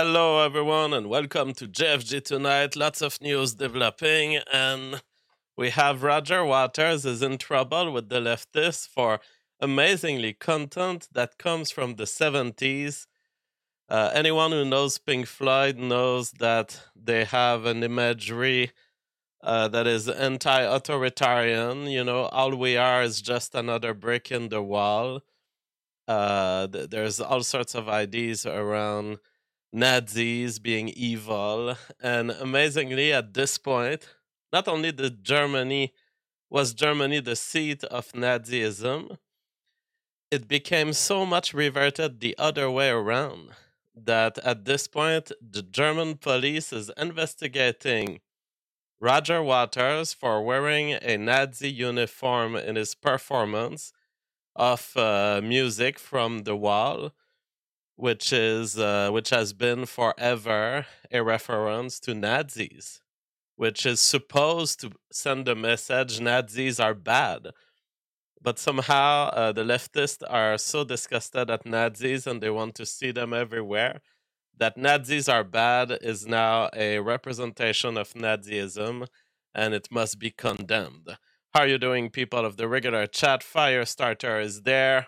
Hello, everyone, and welcome to JFG tonight. Lots of news developing, and we have Roger Waters is in trouble with the leftists for amazingly content that comes from the 70s. Anyone who knows Pink Floyd knows that they have an imagery that is anti authoritarian. You know, all we are is just another brick in the wall. There's all sorts of ideas around Nazis being evil, and amazingly, at this point, not only did Germany the seat of Nazism, it became so much reverted the other way around that at this point, the German police is investigating Roger Waters for wearing a Nazi uniform in his performance of music from The Wall, which has been forever a reference to Nazis, which is supposed to send a message Nazis are bad. But somehow the leftists are so disgusted at Nazis and they want to see them everywhere that Nazis are bad is now a representation of Nazism and it must be condemned. How are you doing, people of the regular chat? Firestarter is there.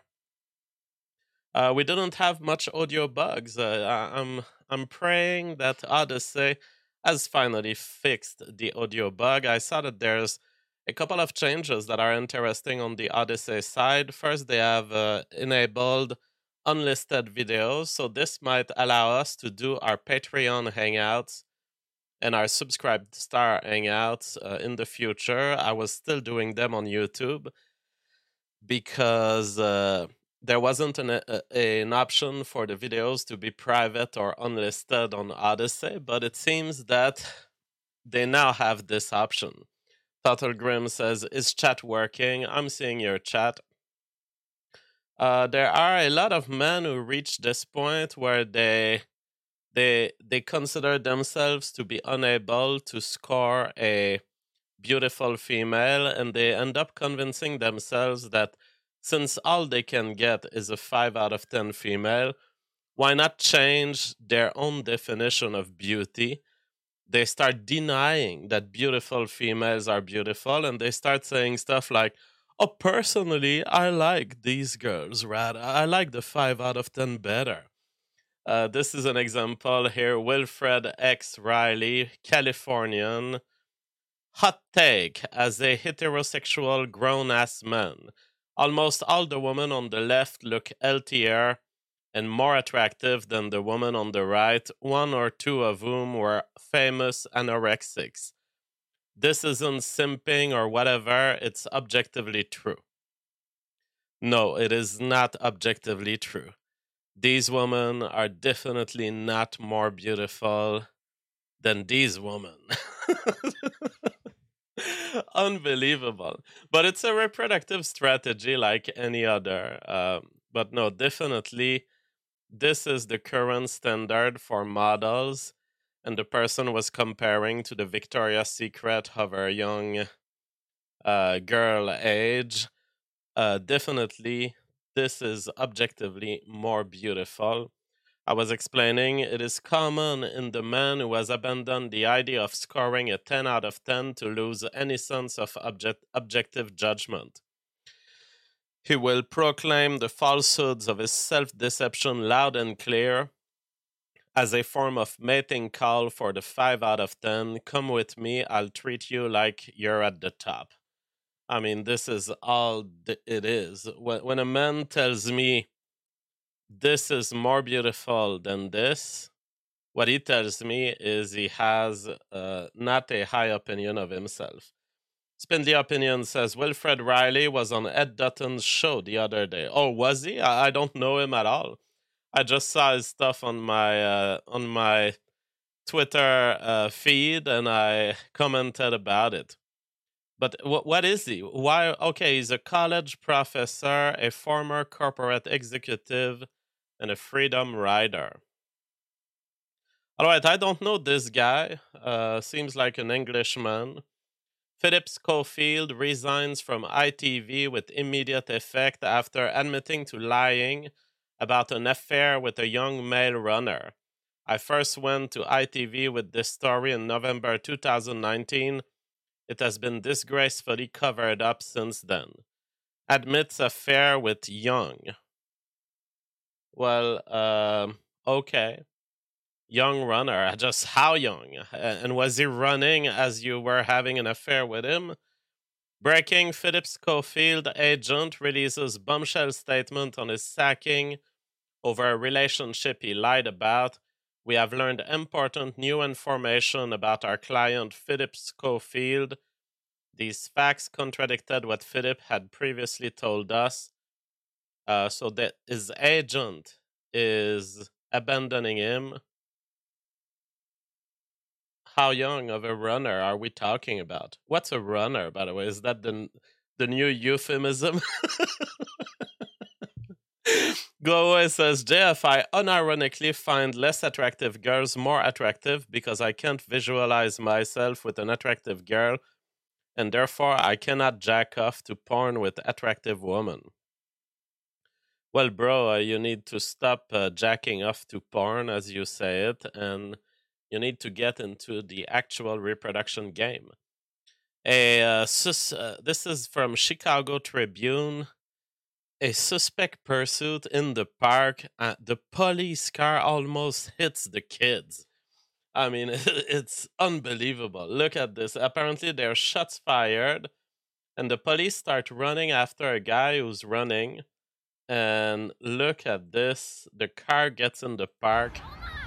We didn't have much audio bugs. I'm praying that Odyssey has finally fixed the audio bug. I saw that there's a couple of changes that are interesting on the Odyssey side. First, they have enabled unlisted videos, so this might allow us to do our Patreon hangouts and our subscribed star hangouts in the future. I was still doing them on YouTube because there wasn't an option for the videos to be private or unlisted on Odyssey, but it seems that they now have this option. Total Grim says, "Is chat working?" I'm seeing your chat. There are a lot of men who reach this point where they consider themselves to be unable to score a beautiful female, and they end up convincing themselves that since all they can get is a 5 out of 10 female, why not change their own definition of beauty? They start denying that beautiful females are beautiful, and they start saying stuff like, "Oh, personally, I like these girls rather. I like the 5 out of 10 better." This is an example here. Wilfred X. Riley, Californian. Hot take: as a heterosexual grown ass man, almost all the women on the left look healthier and more attractive than the women on the right, one or two of whom were famous anorexics. This isn't simping or whatever, it's objectively true. No, it is not objectively true. These women are definitely not more beautiful than these women. Unbelievable. But it's a reproductive strategy like any other. But no, definitely, this is the current standard for models. And the person was comparing to the Victoria's Secret of her young girl age. Definitely, this is objectively more beautiful. I was explaining it is common in the man who has abandoned the idea of scoring a 10 out of 10 to lose any sense of objective judgment. He will proclaim the falsehoods of his self deception loud and clear as a form of mating call for the 5 out of 10. Come with me, I'll treat you like you're at the top. I mean, this is all it is. When a man tells me this is more beautiful than this, what he tells me is he has not a high opinion of himself. Spindly Opinion says Wilfred Riley was on Ed Dutton's show the other day. Oh, was he? I don't know him at all. I just saw his stuff on my Twitter feed and I commented about it. But what is he? Why? Okay, he's a college professor, a former corporate executive, and a freedom rider. All right, I don't know this guy. Seems like an Englishman. Philip Schofield resigns from ITV with immediate effect after admitting to lying about an affair with a young male runner. I first went to ITV with this story in November 2019. It has been disgracefully covered up since then. Admits affair with Young. Well, okay. Young runner. Just how young? And was he running as you were having an affair with him? Breaking: Philip Schofield agent releases bombshell statement on his sacking over a relationship he lied about. We have learned important new information about our client Philip Schofield. These facts contradicted what Philip had previously told us. So that his agent is abandoning him. How young of a runner are we talking about? What's a runner, by the way? Is that the new euphemism? Go Away says, JFI unironically find less attractive girls more attractive because I can't visualize myself with an attractive girl, and therefore I cannot jack off to porn with attractive women. Well, bro, you need to stop jacking off to porn, as you say it, and you need to get into the actual reproduction game. This is from Chicago Tribune. A suspect pursuit in the park. The police car almost hits the kids. I mean, it's unbelievable. Look at this. Apparently, there are shots fired, and the police start running after a guy who's running. And look at this. The car gets in the park.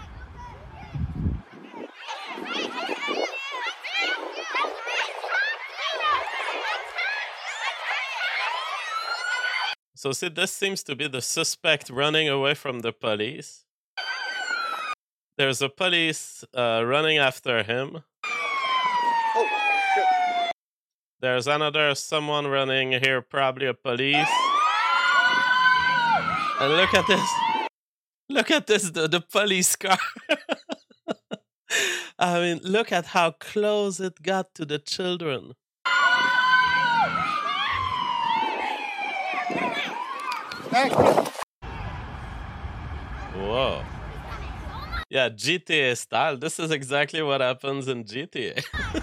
So see, this seems to be the suspect running away from the police. There's a police running after him. Oh, shit. There's someone running here, probably a police. And look at this. Look at this, the police car. I mean, look at how close it got to the children. Whoa. Yeah, GTA style. This is exactly what happens in GTA.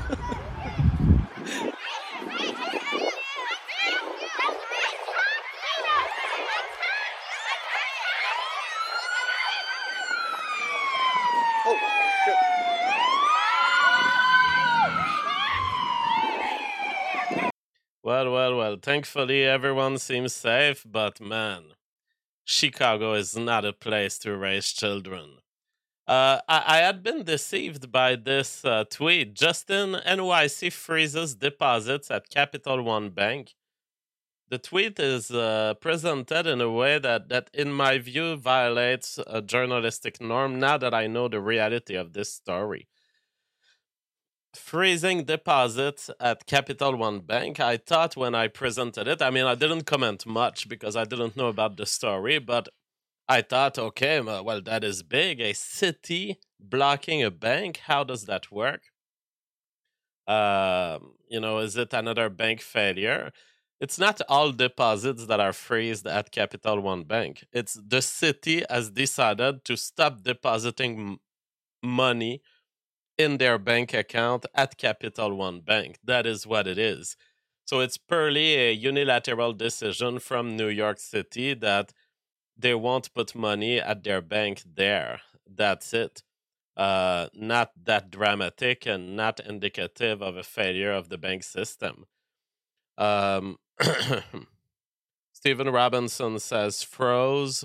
Well. Thankfully, everyone seems safe, but man, Chicago is not a place to raise children. I had been deceived by this tweet. Justin NYC freezes deposits at Capital One Bank. The tweet is presented in a way that, in my view, violates a journalistic norm now that I know the reality of this story. Freezing deposits at Capital One Bank. I thought when I presented it, I mean, I didn't comment much because I didn't know about the story, but I thought, okay, well, that is big. A city blocking a bank. How does that work? Is it another bank failure? It's not all deposits that are freezed at Capital One Bank. It's the city has decided to stop depositing money in their bank account at Capital One Bank. That is what it is. So it's purely a unilateral decision from New York City that they won't put money at their bank there. That's it. Not that dramatic and not indicative of a failure of the bank system. Stephen Robinson says froze.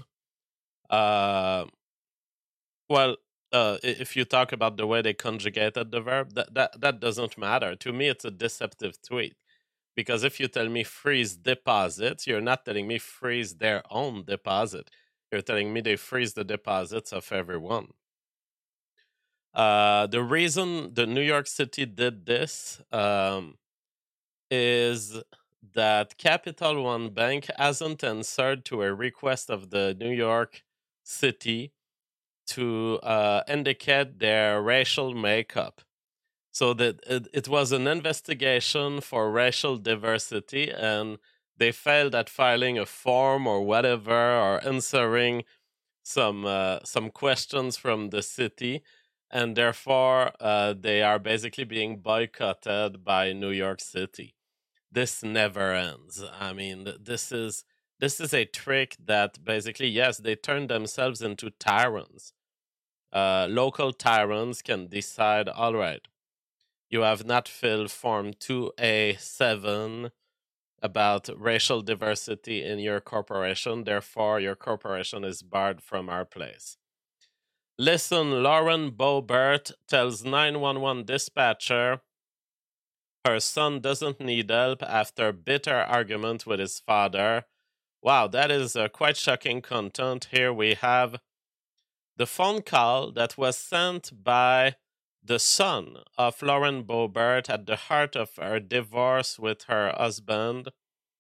If you talk about the way they conjugated the verb, that doesn't matter. To me, it's a deceptive tweet. Because if you tell me freeze deposits, you're not telling me freeze their own deposit. You're telling me they freeze the deposits of everyone. The reason the New York City did this is that Capital One Bank hasn't answered to a request of the New York City to indicate their racial makeup. So that it was an investigation for racial diversity, and they failed at filing a form or whatever, or answering some questions from the city, and therefore they are basically being boycotted by New York City. This never ends. I mean, this is a trick that basically, yes, they turn themselves into tyrants. Local tyrants can decide, all right, you have not filled Form 2A7 about racial diversity in your corporation, therefore your corporation is barred from our place. Listen, Lauren Boebert tells 911 dispatcher her son doesn't need help after bitter argument with his father. Wow, that is quite shocking content. Here we have the phone call that was sent by the son of Lauren Boebert at the heart of her divorce with her husband.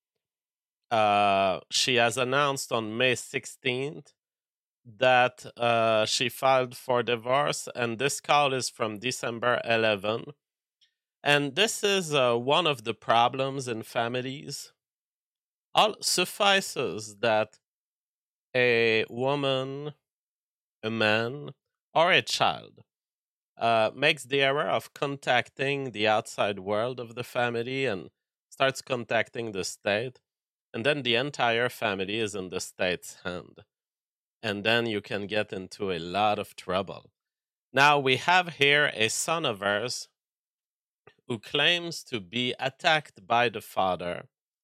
She has announced on May 16th that she filed for divorce, and this call is from December 11. And this is one of the problems in families. All suffices that a woman, a man, or a child makes the error of contacting the outside world of the family and starts contacting the state, and then the entire family is in the state's hand. And then you can get into a lot of trouble. Now, we have here a son of hers who claims to be attacked by the father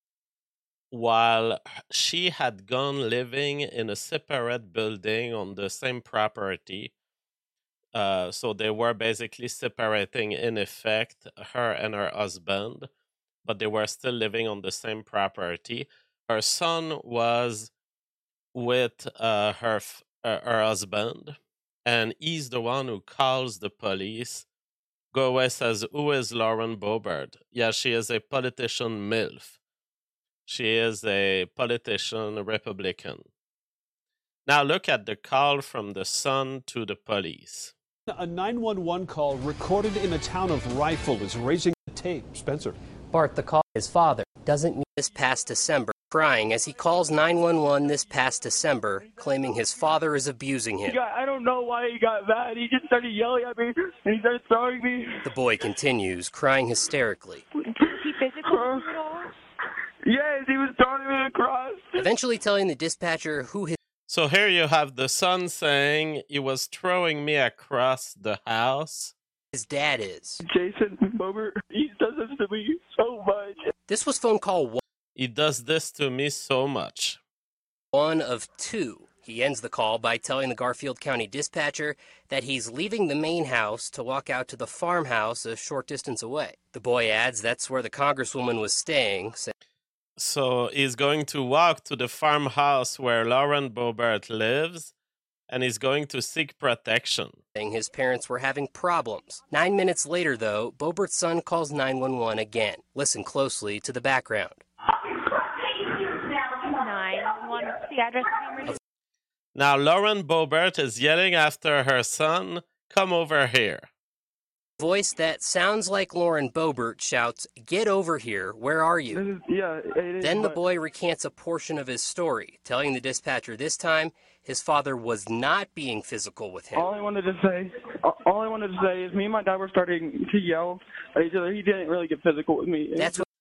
while she had gone living in a separate building on the same property. So they were basically separating, in effect, her and her husband, but they were still living on the same property. Her son was with her husband, and he's the one who calls the police. Go away says, who is Lauren Boebert? Yeah, she is a politician MILF. She is a politician Republican. Now look at the call from the son to the police. A 911 call recorded in the town of Rifle is raising the tape. Spencer. Bart, the call his father doesn't need this past December, crying as he calls 911 this past December, claiming his father is abusing him. I don't know why he got mad. He just started yelling at me, and he started throwing me. The boy continues, crying hysterically. Was he physical at all? Yes, he was throwing me across. Eventually telling the dispatcher who his... So here you have the son saying he was throwing me across the house. His dad is. Jason Boebert, he does this to me so much. This was phone call one. He does this to me so much. One of two. He ends the call by telling the Garfield County dispatcher that he's leaving the main house to walk out to the farmhouse a short distance away. The boy adds that's where the congresswoman was staying. So he's going to walk to the farmhouse where Lauren Boebert lives, and he's going to seek protection. His parents were having problems. 9 minutes later, though, Boebert's son calls 911 again. Listen closely to the background. 911, the address of the emergency. Now Lauren Boebert is yelling after her son, come over here. Voice that sounds like Lauren Boebert shouts, "Get over here, where are you?" Then the boy recants a portion of his story, telling the dispatcher this time his father was not being physical with him. All I wanted to say is me and my dad were starting to yell at each other. He didn't really get physical with me. That's what.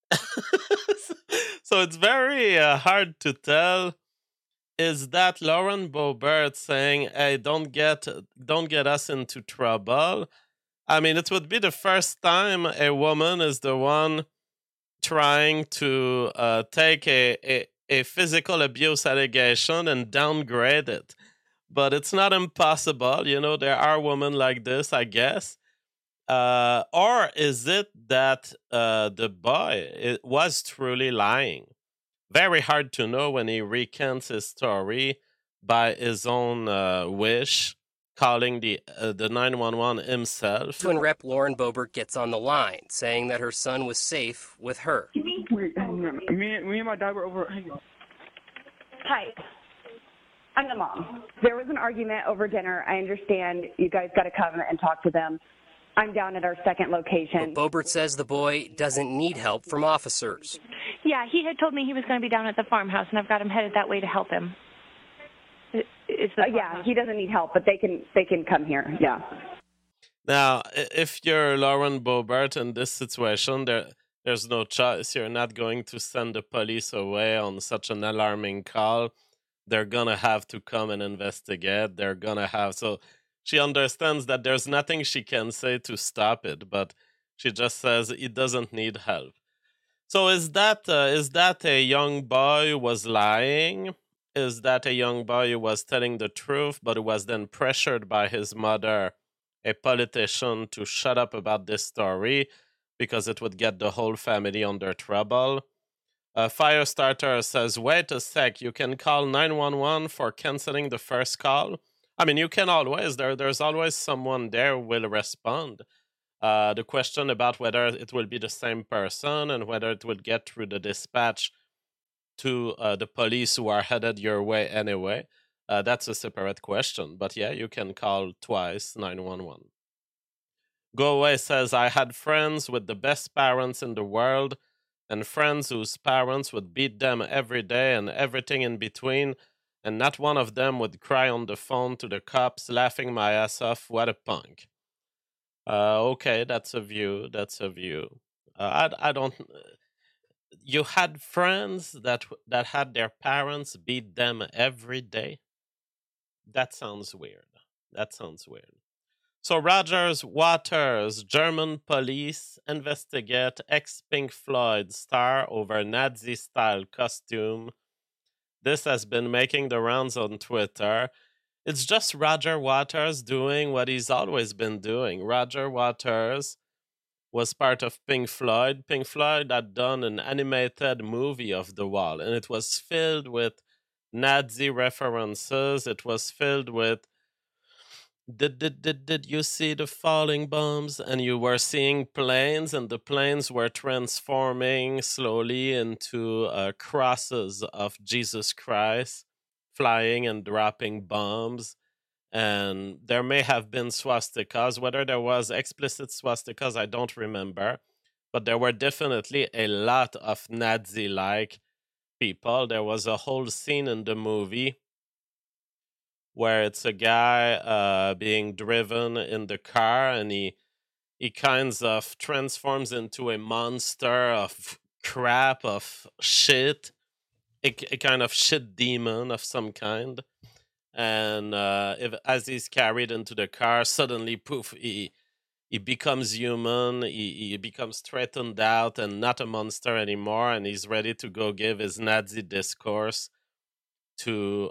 So it's very hard to tell. Is that Lauren Boebert saying, hey, don't get us into trouble? I mean, it would be the first time a woman is the one trying to take a physical abuse allegation and downgrade it. But it's not impossible. You know, there are women like this, I guess. Or is it that the boy was truly lying? Very hard to know when he recants his story by his own wish, calling the 911 himself. Twin Rep Lauren Boebert gets on the line, saying that her son was safe with her. Wait, hang on. Me and my dad were over. Hang on. Hi. I'm the mom. There was an argument over dinner. I understand you guys got to come and talk to them. I'm down at our second location. But Boebert says the boy doesn't need help from officers. Yeah, he had told me he was going to be down at the farmhouse, and I've got him headed that way to help him. Is the yeah, he doesn't need help, but they can come here. Yeah. Now, if you're Lauren Boebert in this situation, there's no choice. You're not going to send the police away on such an alarming call. They're gonna have to come and investigate. They're gonna have so she understands that there's nothing she can say to stop it, but she just says it doesn't need help. So is that a young boy who was lying? Is that a young boy who was telling the truth, but who was then pressured by his mother, a politician, to shut up about this story because it would get the whole family under trouble? Firestarter says, wait a sec, you can call 911 for canceling the first call? I mean, you can always. There's always someone there who will respond. The question about whether it will be the same person and whether it will get through the dispatch to the police who are headed your way anyway, that's a separate question. But yeah, you can call twice 911. Go Away says, I had friends with the best parents in the world and friends whose parents would beat them every day and everything in between, and not one of them would cry on the phone to the cops laughing my ass off. What a punk. Okay, that's a view. That's a view. I don't... You had friends that had their parents beat them every day? That sounds weird. That sounds weird. So Roger Waters, German police investigate ex-Pink Floyd star over Nazi-style costume. This has been making the rounds on Twitter. It's just Roger Waters doing what he's always been doing. Roger Waters was part of Pink Floyd. Pink Floyd had done an animated movie of The Wall, and it was filled with Nazi references. It was filled with did you see the falling bombs? And you were seeing planes, and the planes were transforming slowly into crosses of Jesus Christ, flying and dropping bombs. And there may have been swastikas. Whether there was explicit swastikas, I don't remember. But there were definitely a lot of Nazi-like people. There was a whole scene in the movie where it's a guy being driven in the car, and he kinds of transforms into a monster of crap, of shit, a kind of shit demon of some kind. And as he's carried into the car, suddenly, poof, he becomes human, he becomes straightened out and not a monster anymore, and he's ready to go give his Nazi discourse to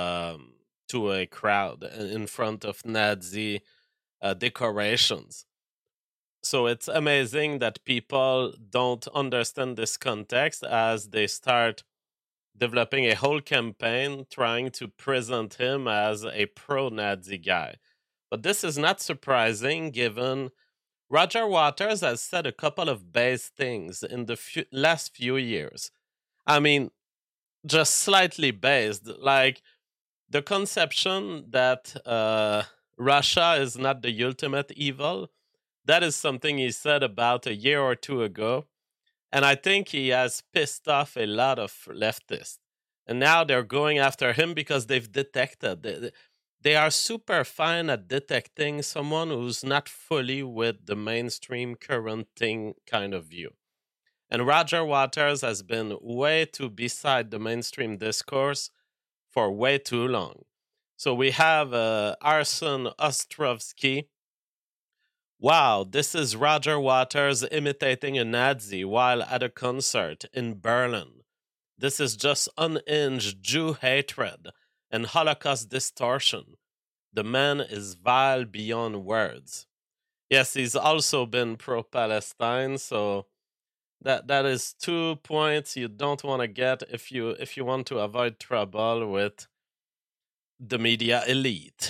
a crowd in front of Nazi decorations. So it's amazing that people don't understand this context as they start developing a whole campaign trying to present him as a pro-Nazi guy. But this is not surprising given Roger Waters has said a couple of base things in the last few years. I mean, just slightly based, like the conception that Russia is not the ultimate evil. That is something he said about a year or two ago. And I think he has pissed off a lot of leftists. And now they're going after him because they've detected. They are super fine at detecting someone who's not fully with the mainstream current thing kind of view. And Roger Waters has been way too beside the mainstream discourse for way too long. So we have Arsen Ostrovsky. Wow, this is Roger Waters imitating a Nazi while at a concert in Berlin. This is just unhinged Jew hatred and Holocaust distortion. The man is vile beyond words. Yes, he's also been pro-Palestine, so that is 2 points you don't want to get if you want to avoid trouble with the media elite.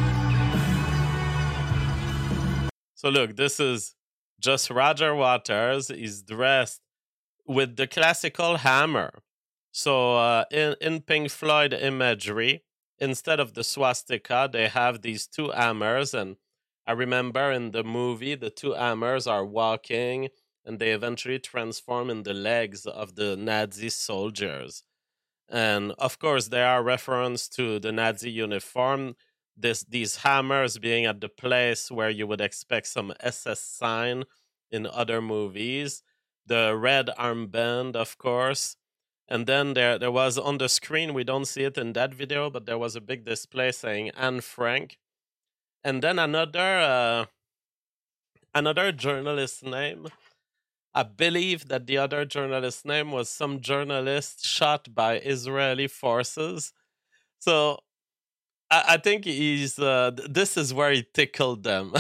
So look, this is just Roger Waters. He's dressed with the classical hammer. So in Pink Floyd imagery, instead of the swastika, they have these two hammers. And I remember in the movie, the two hammers are walking, and they eventually transform in the legs of the Nazi soldiers. And of course, there are references to the Nazi uniform. These hammers being at the place where you would expect some SS sign in other movies. The red armband, of course. And then there was on the screen, we don't see it in that video, but there was a big display saying Anne Frank. And then another journalist name. I believe that the other journalist name was some journalist shot by Israeli forces. So I think this is where he tickled them.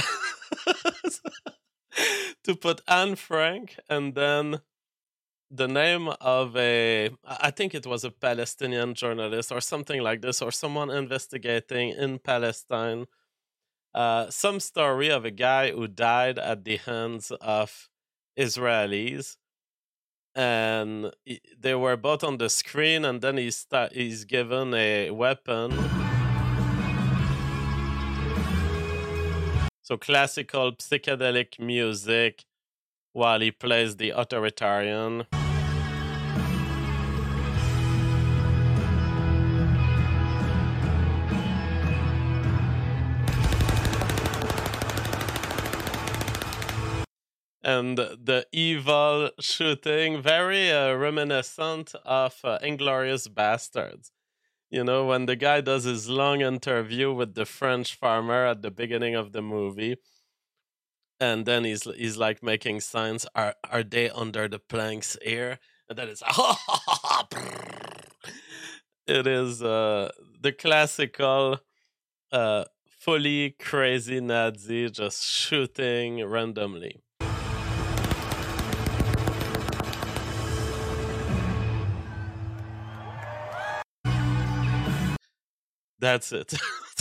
To put Anne Frank and then the name of I think it was a Palestinian journalist or something like this, or someone investigating in Palestine. Some story of a guy who died at the hands of Israelis. And they were both on the screen, and then he's given a weapon. So classical psychedelic music while he plays the authoritarian. And the evil shooting, very reminiscent of Inglourious Basterds. You know, when the guy does his long interview with the French farmer at the beginning of the movie, and then he's like making signs. Are they under the planks here? And then it's it is the classical fully crazy Nazi just shooting randomly. That's it.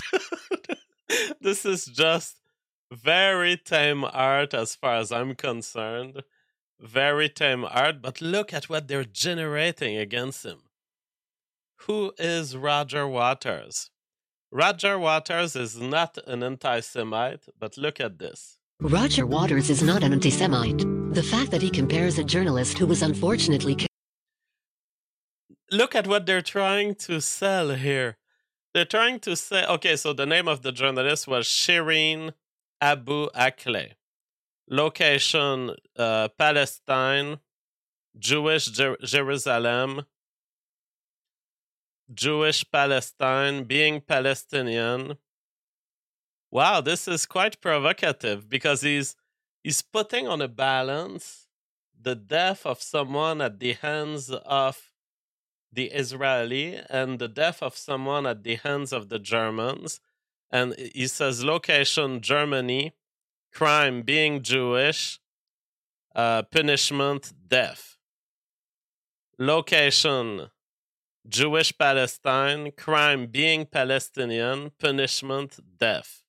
This is just very tame art as far as I'm concerned. Very tame art, but look at what they're generating against him. Who is Roger Waters? Roger Waters is not an anti-Semite, but look at this. Roger Waters is not an anti-Semite. The fact that he compares a journalist who was unfortunately killed. Look at what they're trying to sell here. They're trying to say, okay, so the name of the journalist was Shireen Abu Akleh. Location, Palestine, Jewish Jerusalem, Jewish Palestine, being Palestinian. Wow, this is quite provocative because he's putting on a balance the death of someone at the hands of the Israeli and the death of someone at the hands of the Germans. And he says location, Germany, crime, being Jewish, punishment, death. Location, Jewish Palestine, crime, being Palestinian, punishment, death.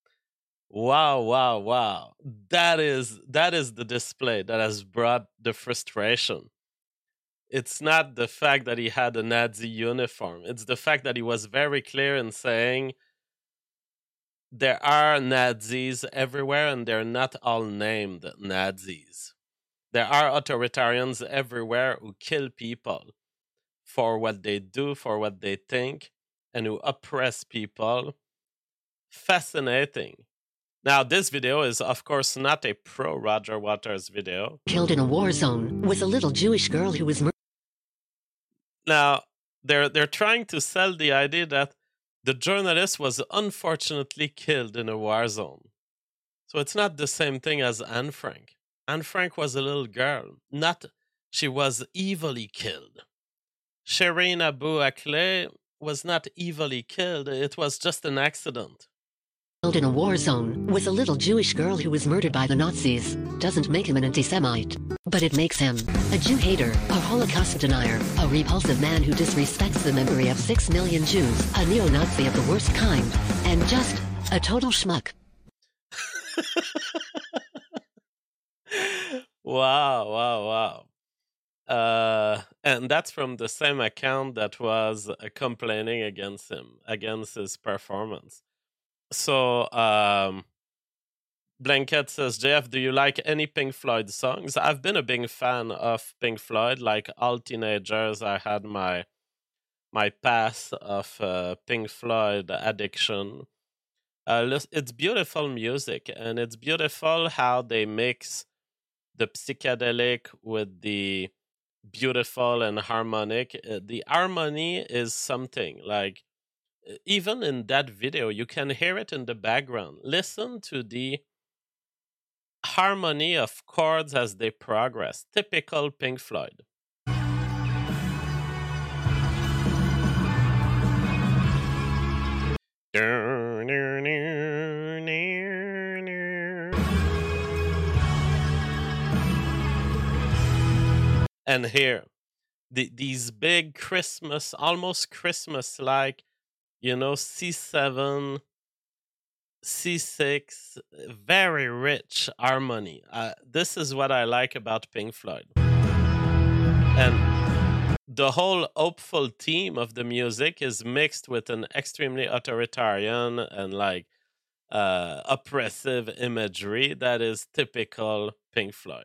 Wow. That is the display that has brought the frustration. It's not the fact that he had a Nazi uniform. It's the fact that he was very clear in saying there are Nazis everywhere and they're not all named Nazis. There are authoritarians everywhere who kill people for what they do, for what they think, and who oppress people. Fascinating. Now, this video is, of course, not a pro-Roger Waters video. Killed in a war zone with a little Jewish girl who was murdered. Now, they're trying to sell the idea that the journalist was unfortunately killed in a war zone. So it's not the same thing as Anne Frank. Anne Frank was a little girl. She was evilly killed. Shireen Abu Akleh was not evilly killed. It was just an accident. Killed in a war zone with a little Jewish girl who was murdered by the Nazis doesn't make him an anti-Semite. But it makes him a Jew hater, a Holocaust denier, a repulsive man who disrespects the memory of 6 million Jews, a neo-Nazi of the worst kind, and just a total schmuck. Wow. And that's from the same account that was complaining against him, against his performance. So, Blanket says, JF, do you like any Pink Floyd songs? I've been a big fan of Pink Floyd. Like all teenagers, I had my my path of Pink Floyd addiction. It's beautiful music, and it's beautiful how they mix the psychedelic with the beautiful and harmonic. The harmony is something like, even in that video, you can hear it in the background. Listen to the harmony of chords as they progress. Typical Pink Floyd. And here, these big Christmas, almost Christmas-like, C7, C6, very rich harmony. This is what I like about Pink Floyd. And the whole hopeful theme of the music is mixed with an extremely authoritarian and oppressive imagery that is typical Pink Floyd.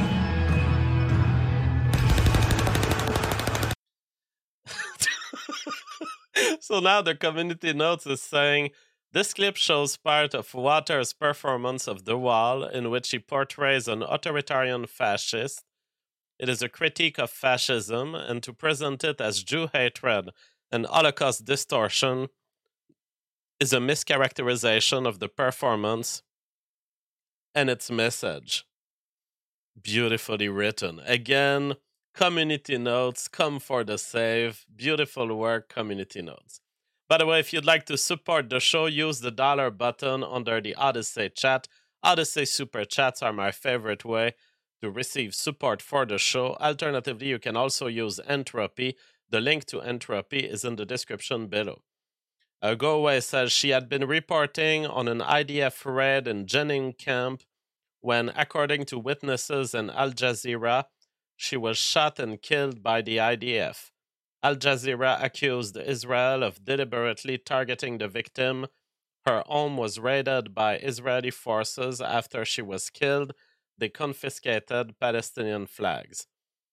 So now the community notes is saying, this clip shows part of Waters' performance of The Wall, in which he portrays an authoritarian fascist. It is a critique of fascism, and to present it as Jew hatred and Holocaust distortion is a mischaracterization of the performance and its message. Beautifully written. Again, community notes, come for the save. Beautiful work, community notes. By the way, if you'd like to support the show, use the dollar button under the Odyssey chat. Odyssey super chats are my favorite way to receive support for the show. Alternatively, you can also use Entropy. The link to Entropy is in the description below. Go Away says she had been reporting on an IDF raid in Jenin camp when, according to witnesses and Al Jazeera, she was shot and killed by the IDF. Al Jazeera accused Israel of deliberately targeting the victim. Her home was raided by Israeli forces after she was killed. They confiscated Palestinian flags.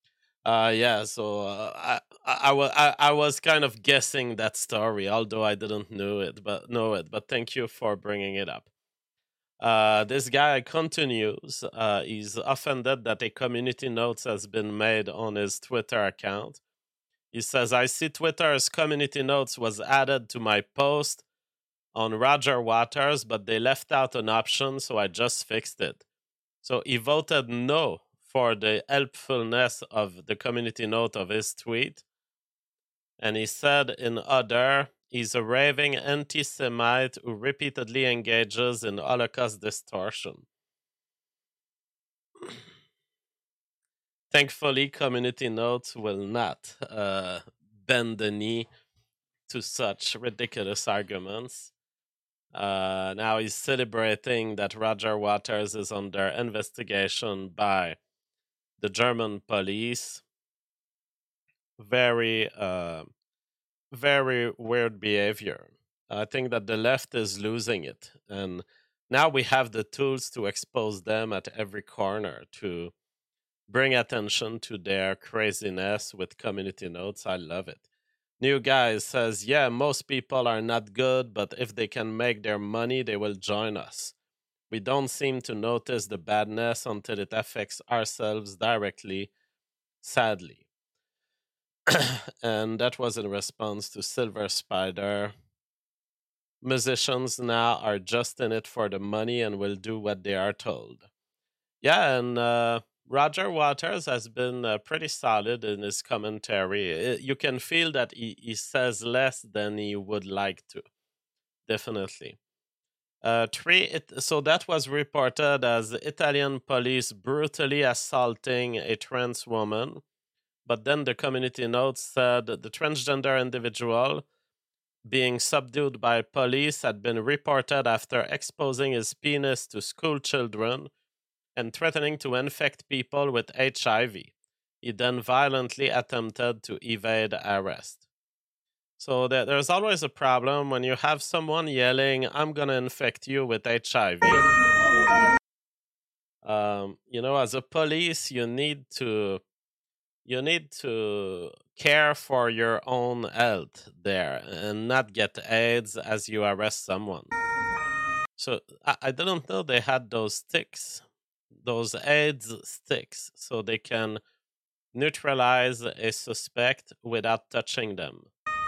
I was kind of guessing that story, although I didn't know it. But thank you for bringing it up. This guy continues. He's offended that a community note has been made on his Twitter account. He says, I see Twitter's community notes was added to my post on Roger Waters, but they left out an option, so I just fixed it. So he voted no for the helpfulness of the community note of his tweet. And he said in other, he's a raving anti-Semite who repeatedly engages in Holocaust distortion. Thankfully, community notes will not bend the knee to such ridiculous arguments. Now he's celebrating that Roger Waters is under investigation by the German police. Very weird behavior. I think that the left is losing it. And now we have the tools to expose them at every corner to bring attention to their craziness with community notes. I love it. New Guy says, yeah, most people are not good, but if they can make their money, they will join us. We don't seem to notice the badness until it affects ourselves directly, sadly. And that was in response to Silver Spider. Musicians now are just in it for the money and will do what they are told. Yeah, and Roger Waters has been pretty solid in his commentary. You can feel that he says less than he would like to. Definitely. So that was reported as Italian police brutally assaulting a trans woman. But then the community notes said the transgender individual being subdued by police had been reported after exposing his penis to school children and threatening to infect people with HIV. He then violently attempted to evade arrest. So there's always a problem when you have someone yelling, I'm going to infect you with HIV. As a police, you need to you need to care for your own health there and not get AIDS as you arrest someone. So I didn't know they had those sticks, those AIDS sticks, so they can neutralize a suspect without touching them.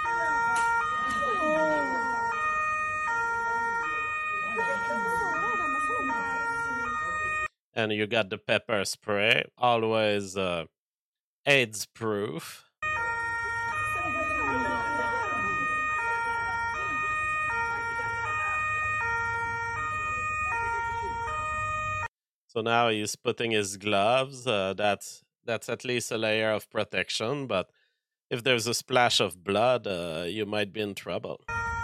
And you got the pepper spray, always AIDS proof. So now he's putting his gloves. That's at least a layer of protection. But if there's a splash of blood, you might be in trouble.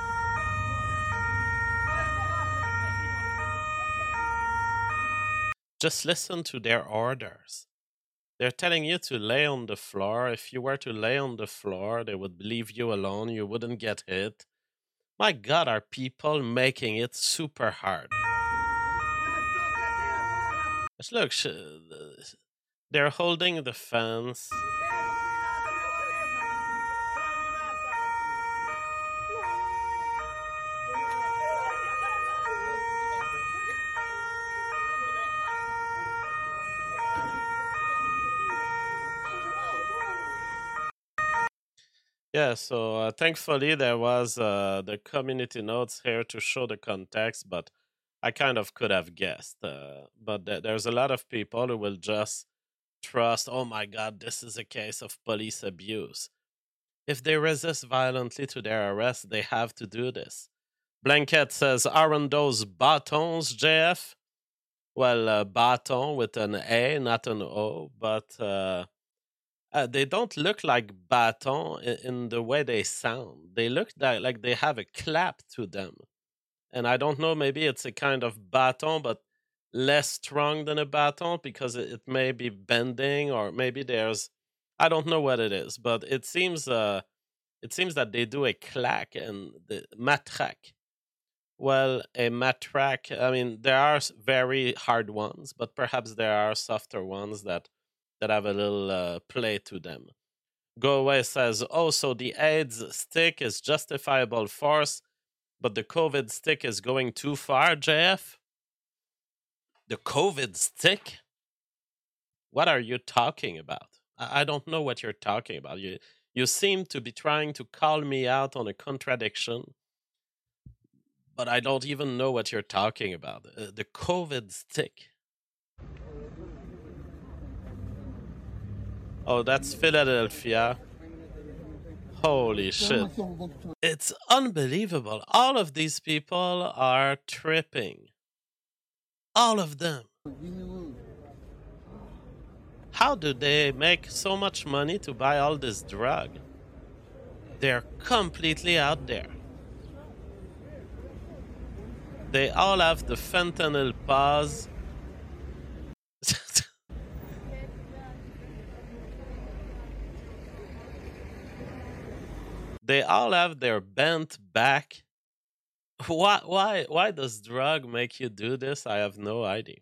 Just listen to their orders. They're telling you to lay on the floor. If you were to lay on the floor, they would leave you alone. You wouldn't get hit. My God, are people making it super hard? Look, they're holding the fence. Yeah, so thankfully there was the community notes here to show the context, but I kind of could have guessed. But there's a lot of people who will just trust, oh my God, this is a case of police abuse. If they resist violently to their arrest, they have to do this. Blanket says, aren't those batons, JF? Well, baton with an A, not an O, but they don't look like baton in the way they sound. They look like they have a clap to them. And I don't know, maybe it's a kind of baton, but less strong than a baton because it may be bending, or maybe there's, I don't know what it is, but it seems that they do a clack and the matraque. Well, a matraque, I mean, there are very hard ones, but perhaps there are softer ones that have a little play to them. Go Away says, oh, so the AIDS stick is justifiable force, but the COVID stick is going too far, JF? The COVID stick? What are you talking about? I don't know what you're talking about. You seem to be trying to call me out on a contradiction, but I don't even know what you're talking about. The COVID stick. Oh, that's Philadelphia. Holy shit. It's unbelievable. All of these people are tripping. All of them. How do they make so much money to buy all this drug? They're completely out there. They all have the fentanyl pause. They all have their bent back. Why does drug make you do this? I have no idea.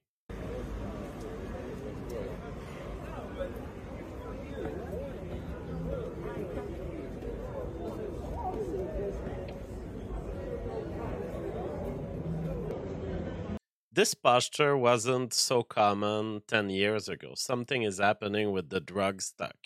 This posture wasn't so common 10 years ago. Something is happening with the drug stock.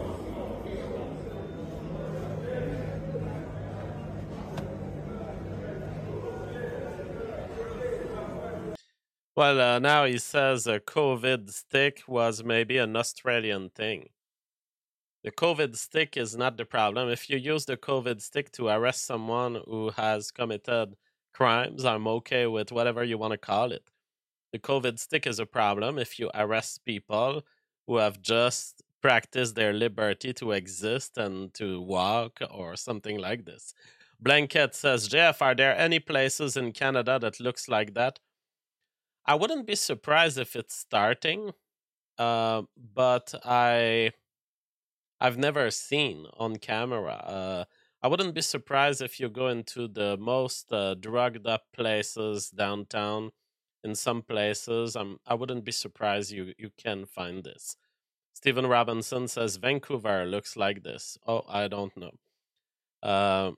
Well, now he says a COVID stick was maybe an Australian thing. The COVID stick is not the problem. If you use the COVID stick to arrest someone who has committed crimes, I'm okay with whatever you want to call it. The COVID stick is a problem if you arrest people who have just practiced their liberty to exist and to walk or something like this. Blanket says, Jeff, are there any places in Canada that looks like that? I wouldn't be surprised if it's starting, but I've never seen on camera. I wouldn't be surprised if you go into the most drugged up places downtown. In some places, I wouldn't be surprised you can find this. Stephen Robinson says Vancouver looks like this. Oh, I don't know. Uh,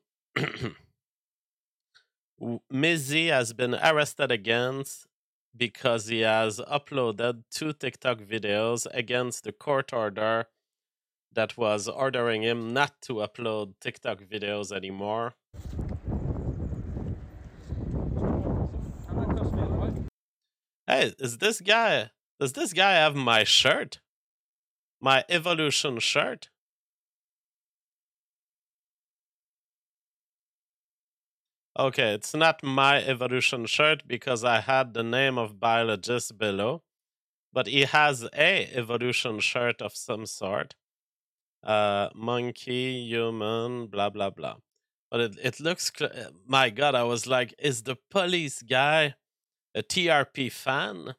Mizzy has been arrested again because he has uploaded 2 TikTok videos against the court order that was ordering him not to upload TikTok videos anymore. Hey, does this guy have my shirt? My Evolution shirt? Okay, it's not my Evolution shirt because I had the name of biologist below, but he has a Evolution shirt of some sort. Monkey, human, blah, blah, blah. But it looks, my God, I was like, is the police guy a TRP fan?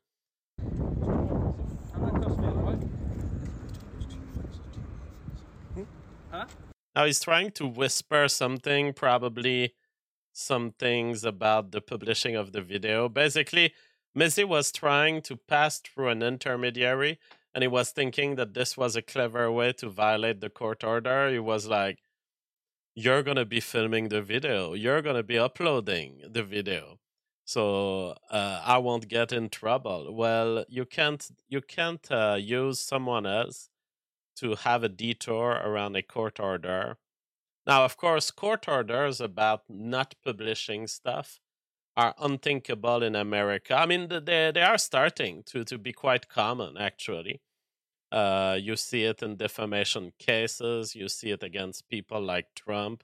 Huh? Now he's trying to whisper something, probably some things about the publishing of the video. Basically, Mizzy was trying to pass through an intermediary, and he was thinking that this was a clever way to violate the court order. He was like, you're going to be filming the video. You're going to be uploading the video. So I won't get in trouble. Well, you can't use someone else to have a detour around a court order. Now, of course, court orders about not publishing stuff are unthinkable in America. I mean, they are starting to be quite common, actually. You see it in defamation cases. You see it against people like Trump.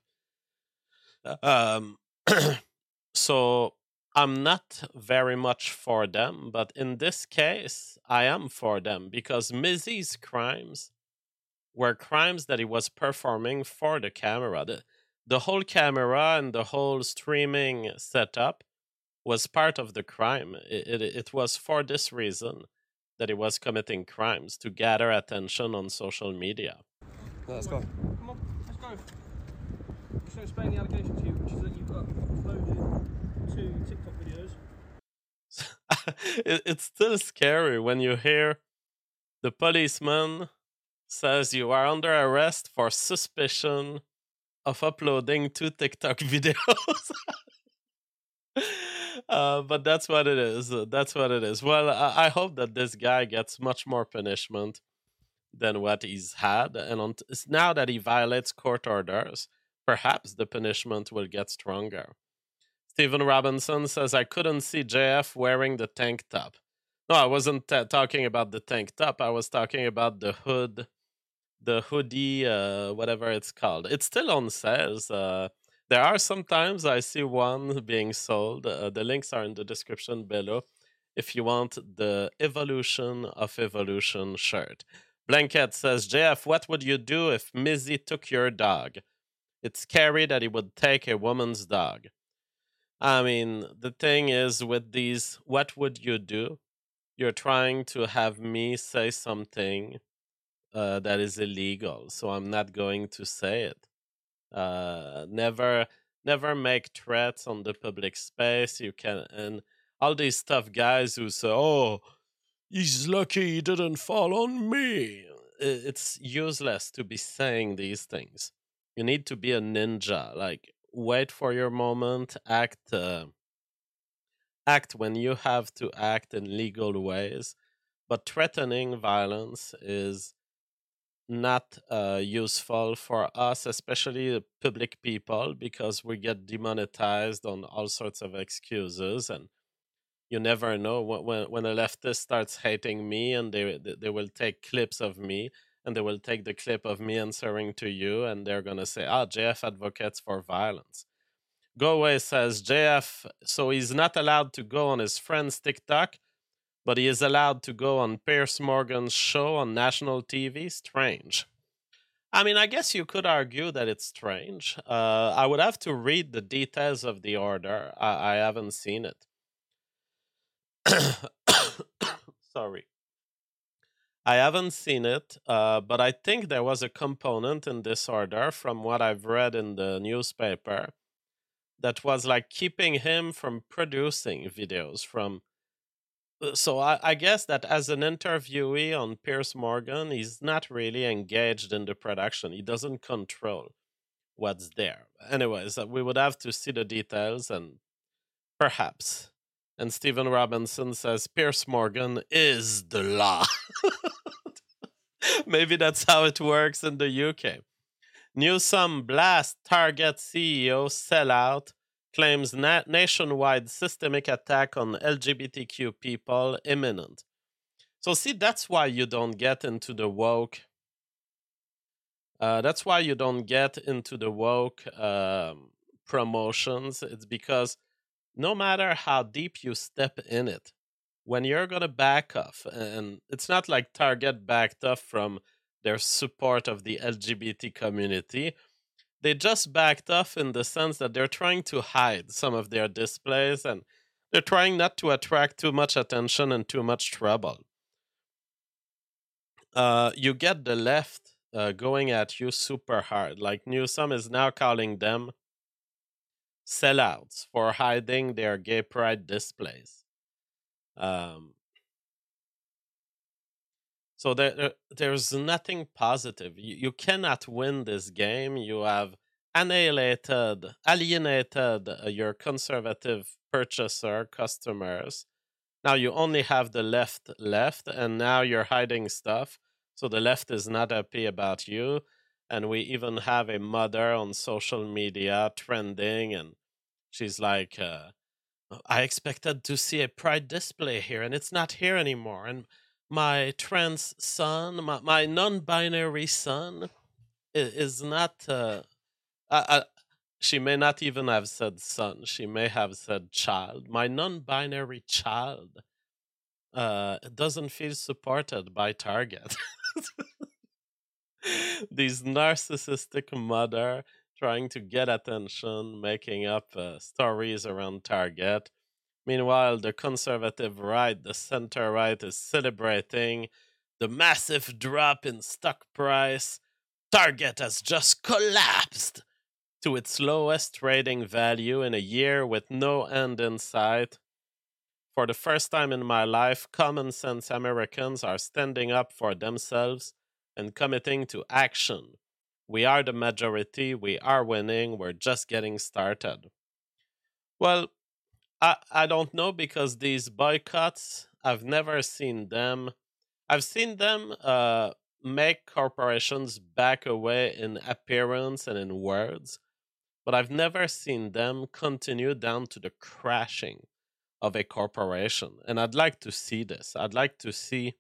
So I'm not very much for them, but in this case, I am for them because Mizzy's crimes were crimes that he was performing for the camera. The whole camera and the whole streaming setup was part of the crime. It was for this reason that he was committing crimes, to gather attention on social media. Let's go. Come on, let's go. I'm just going to explain the allegation to you, which is that you've uploaded 2 TikTok videos. It's still scary when you hear the policeman says you are under arrest for suspicion of uploading 2 TikTok videos. But that's what it is. That's what it is. Well, I hope that this guy gets much more punishment than what he's had. And now that he violates court orders, perhaps the punishment will get stronger. Stephen Robinson says, I couldn't see JF wearing the tank top. No, I wasn't talking about the tank top. I was talking about the hood. The hoodie, whatever it's called. It's still on sales. There are sometimes I see one being sold. The links are in the description below if you want the Evolution of Evolution shirt. Blanket says, JF, what would you do if Mizzy took your dog? It's scary that he would take a woman's dog. I mean, the thing is with these, what would you do? You're trying to have me say something that is illegal, so I'm not going to say it. Never make threats on the public space. You can, and all these tough guys who say, "Oh, he's lucky he didn't fall on me." It's useless to be saying these things. You need to be a ninja. Like, wait for your moment. Act when you have to act in legal ways. But threatening violence is not useful for us, especially public people, because we get demonetized on all sorts of excuses, and you never know when a leftist starts hating me, and they will take clips of me, and they will take the clip of me answering to you, and they're gonna say, JF advocates for violence. Go Away says, JF, so he's not allowed to go on his friend's TikTok, but he is allowed to go on Piers Morgan's show on national TV? Strange. I mean, I guess you could argue that it's strange. I would have to read the details of the order. I haven't seen it. Sorry. I haven't seen it, but I think there was a component in this order, from what I've read in the newspaper, that was like keeping him from producing videos, from So I guess that as an interviewee on Piers Morgan, he's not really engaged in the production. He doesn't control what's there. Anyways, we would have to see the details and perhaps. And Stephen Robinson says Piers Morgan is the law. Maybe that's how it works in the UK. Newsom blast Target CEO sellout, claims nationwide systemic attack on LGBTQ people imminent. So see, that's why you don't get into the woke. That's why you don't get into the woke promotions. It's because no matter how deep you step in it, when you're going to back off, and it's not like Target backed off from their support of the LGBT community, they just backed off in the sense that they're trying to hide some of their displays and they're trying not to attract too much attention and too much trouble. You get the left going at you super hard. Like Newsom is now calling them sellouts for hiding their gay pride displays. So there's nothing positive. You cannot win this game. You have alienated your conservative purchaser customers. Now you only have the left, and now you're hiding stuff. So the left is not happy about you. And we even have a mother on social media trending, and she's like, I expected to see a pride display here, and it's not here anymore. And my trans son, my non-binary son, is not. She may not even have said son. She may have said child. My non-binary child doesn't feel supported by Target. These narcissistic mother trying to get attention, making up stories around Target. Meanwhile, the conservative right, the center right, is celebrating the massive drop in stock price. Target has just collapsed to its lowest trading value in a year with no end in sight. For the first time in my life, common sense Americans are standing up for themselves and committing to action. We are the majority, we are winning, we're just getting started. Well, I don't know, because these boycotts, I've never seen them. I've seen them make corporations back away in appearance and in words, but I've never seen them continue down to the crashing of a corporation. And I'd like to see this. I'd like to see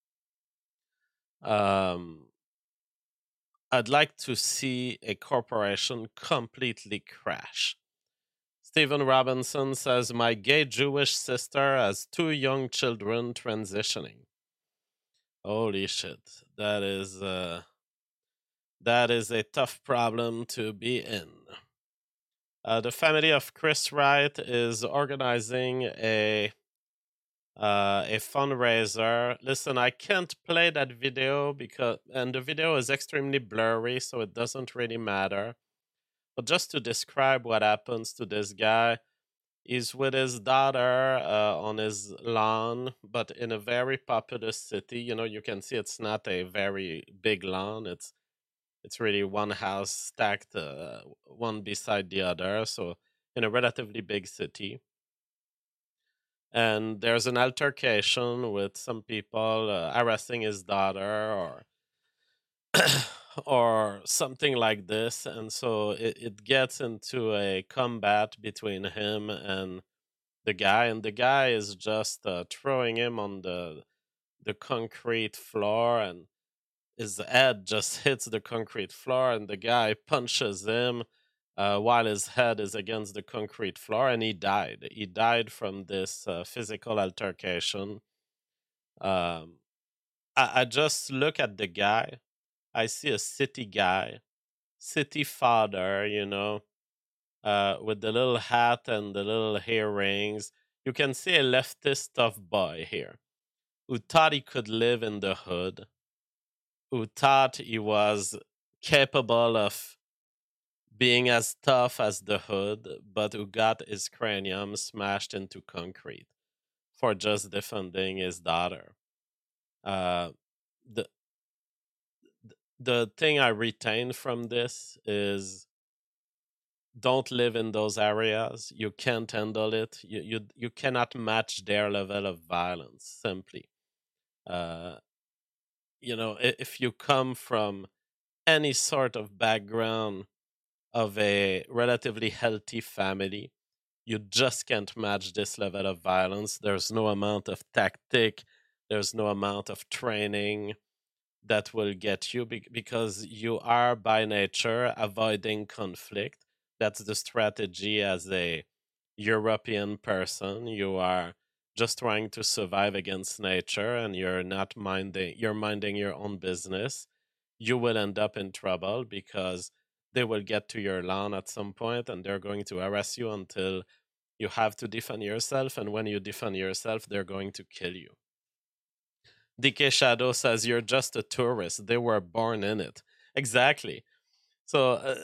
a corporation completely crash. Stephen Robinson says, my gay Jewish sister has 2 young children transitioning. Holy shit. That is a tough problem to be in. The family of Chris Wright is organizing a fundraiser. Listen, I can't play that video and the video is extremely blurry, so it doesn't really matter. But just to describe what happens to this guy, he's with his daughter on his lawn, but in a very populous city. You can see it's not a very big lawn. It's really one house stacked one beside the other, so in a relatively big city. And there's an altercation with some people harassing his daughter or something like this. And so it gets into a combat between him and the guy. And the guy is just throwing him on the concrete floor, and his head just hits the concrete floor, and the guy punches him while his head is against the concrete floor, and he died. He died from this physical altercation. I just look at the guy. I see a city guy, city father, with the little hat and the little earrings. You can see a leftist tough boy here who thought he could live in the hood, who thought he was capable of being as tough as the hood, but who got his cranium smashed into concrete. for just defending his daughter. Uh, the the thing I retain from this is don't live in those areas. You can't handle it. You cannot match their level of violence simply. Uh, if you come from any sort of background of a relatively healthy family, you just can't match this level of violence. There's no amount of tactic, there's no amount of training that will get you because you are by nature avoiding conflict. That's the strategy as a European person. You are just trying to survive against nature and you're minding your own business. You will end up in trouble because they will get to your lawn at some point and they're going to harass you until you have to defend yourself. And when you defend yourself, they're going to kill you. DK Shadow says, you're just a tourist. They were born in it. Exactly. So,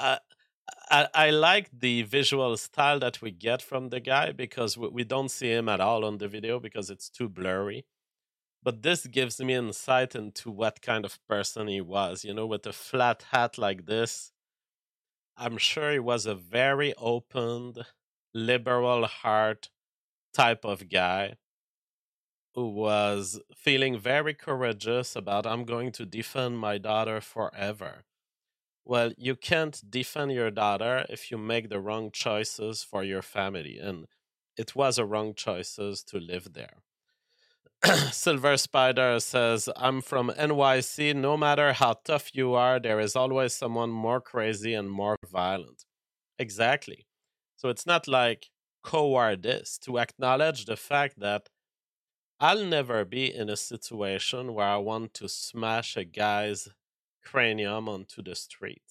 I like the visual style that we get from the guy because we don't see him at all on the video because it's too blurry. But this gives me insight into what kind of person he was. With a flat hat like this, I'm sure he was a very opened, liberal heart type of guy who was feeling very courageous about, I'm going to defend my daughter forever. Well, you can't defend your daughter if you make the wrong choices for your family. And it was a wrong choices to live there. Silver Spider says, I'm from NYC. No matter how tough you are, there is always someone more crazy and more violent. Exactly. So it's not like cowardice to acknowledge the fact that I'll never be in a situation where I want to smash a guy's cranium onto the street.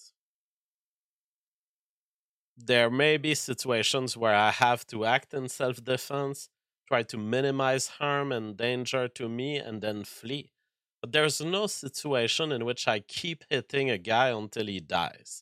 There may be situations where I have to act in self-defense, try to minimize harm and danger to me, and then flee. But there's no situation in which I keep hitting a guy until he dies.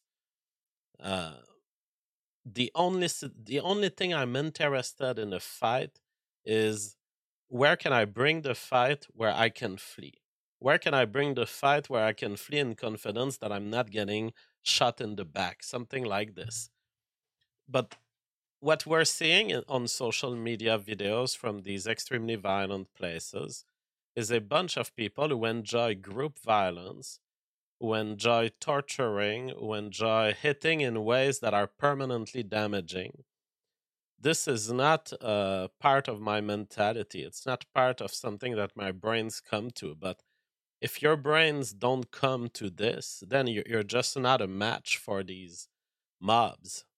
The only thing I'm interested in a fight is where can I bring the fight where I can flee? Where can I bring the fight where I can flee in confidence that I'm not getting shot in the back? Something like this. But what we're seeing on social media videos from these extremely violent places is a bunch of people who enjoy group violence, who enjoy torturing, who enjoy hitting in ways that are permanently damaging. This is not part of my mentality. It's not part of something that my brains come to. But if your brains don't come to this, then you're just not a match for these mobs.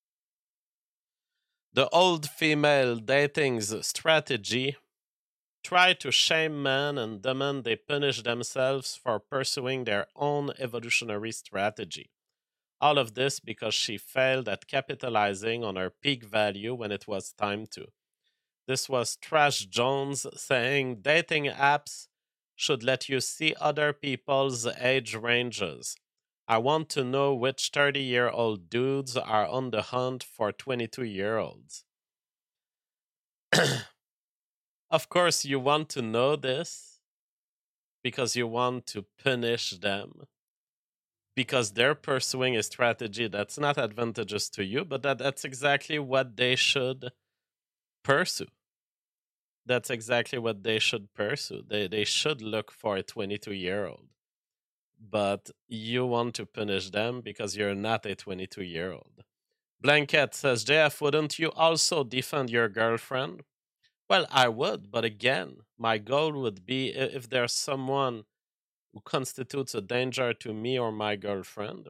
The old female dating's strategy: try to shame men and demand they punish themselves for pursuing their own evolutionary strategy. All of this because she failed at capitalizing on her peak value when it was time to. This was Trash Jones saying dating apps should let you see other people's age ranges. I want to know which 30-year-old dudes are on the hunt for 22-year-olds. Of course, you want to know this because you want to punish them, because they're pursuing a strategy that's not advantageous to you, but that's exactly what they should pursue. That's exactly what they should pursue. They should look for a 22-year-old. But you want to punish them because you're not a 22-year-old. Blanket says, JF, wouldn't you also defend your girlfriend? Well, I would, but again, my goal would be if there's someone who constitutes a danger to me or my girlfriend,